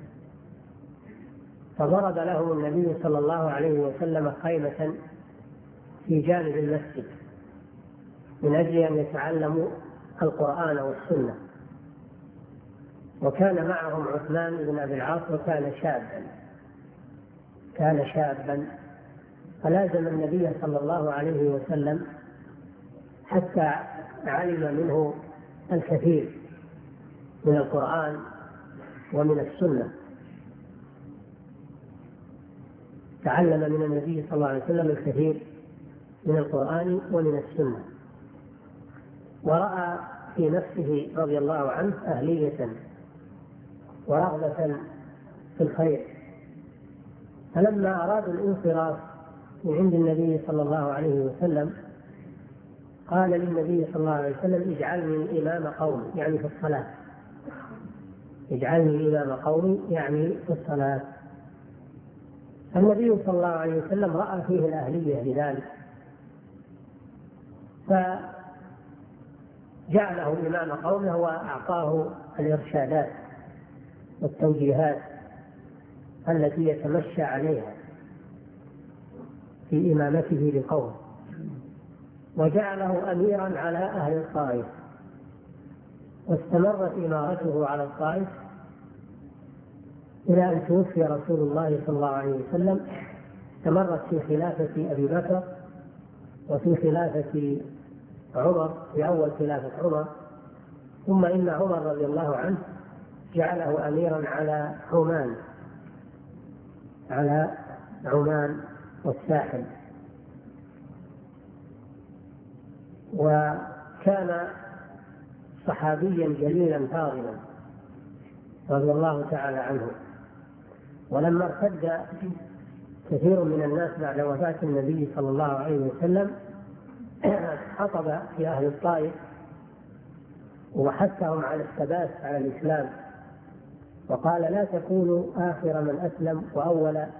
فضرب لهم النبي صلى الله عليه وسلم خيمة في جانب المسجد من أجل أن يتعلموا القرآن والسنة، وكان معهم عثمان بن أبي العاص وكان شابا كان شابا فلازم النبي صلى الله عليه وسلم حتى علم منه الكثير من القرآن ومن السنة، تعلم من النبي صلى الله عليه وسلم الكثير من القرآن ومن السنة، ورأى في نفسه رضي الله عنه أهلية ورغبة في الخير، فلما أرادوا الانصراف من عند النبي صلى الله عليه وسلم قال للنبي صلى الله عليه وسلم اجعلني إمام قومي، يعني في الصلاة، اجعلني إمام قومي يعني في الصلاة. النبي صلى الله عليه وسلم رأى فيه الأهلية لذلك فجعله إمام قومه وأعطاه الإرشادات والتوجيهات التي يتمشى عليها في إمامته لقومه، وجعله أميرا على أهل الطائف، واستمرت إمارته على الطائف إلى أن توفي رسول الله صلى الله عليه وسلم. استمرت في خلافة أبي بكر وفي خلافة عمر في أول خلافة عمر، ثم إن عمر رضي الله عنه جعله أميرا على عمان على عمان والساحل. وكان صحابيا جليلا فاضلا رضي الله تعالى عنه، ولما ارتد كثير من الناس بعد وفاة النبي صلى الله عليه وسلم خطب في أهل الطائف وحثهم على الثبات على الإسلام، وقال لا تكونوا آخر من أسلم وأول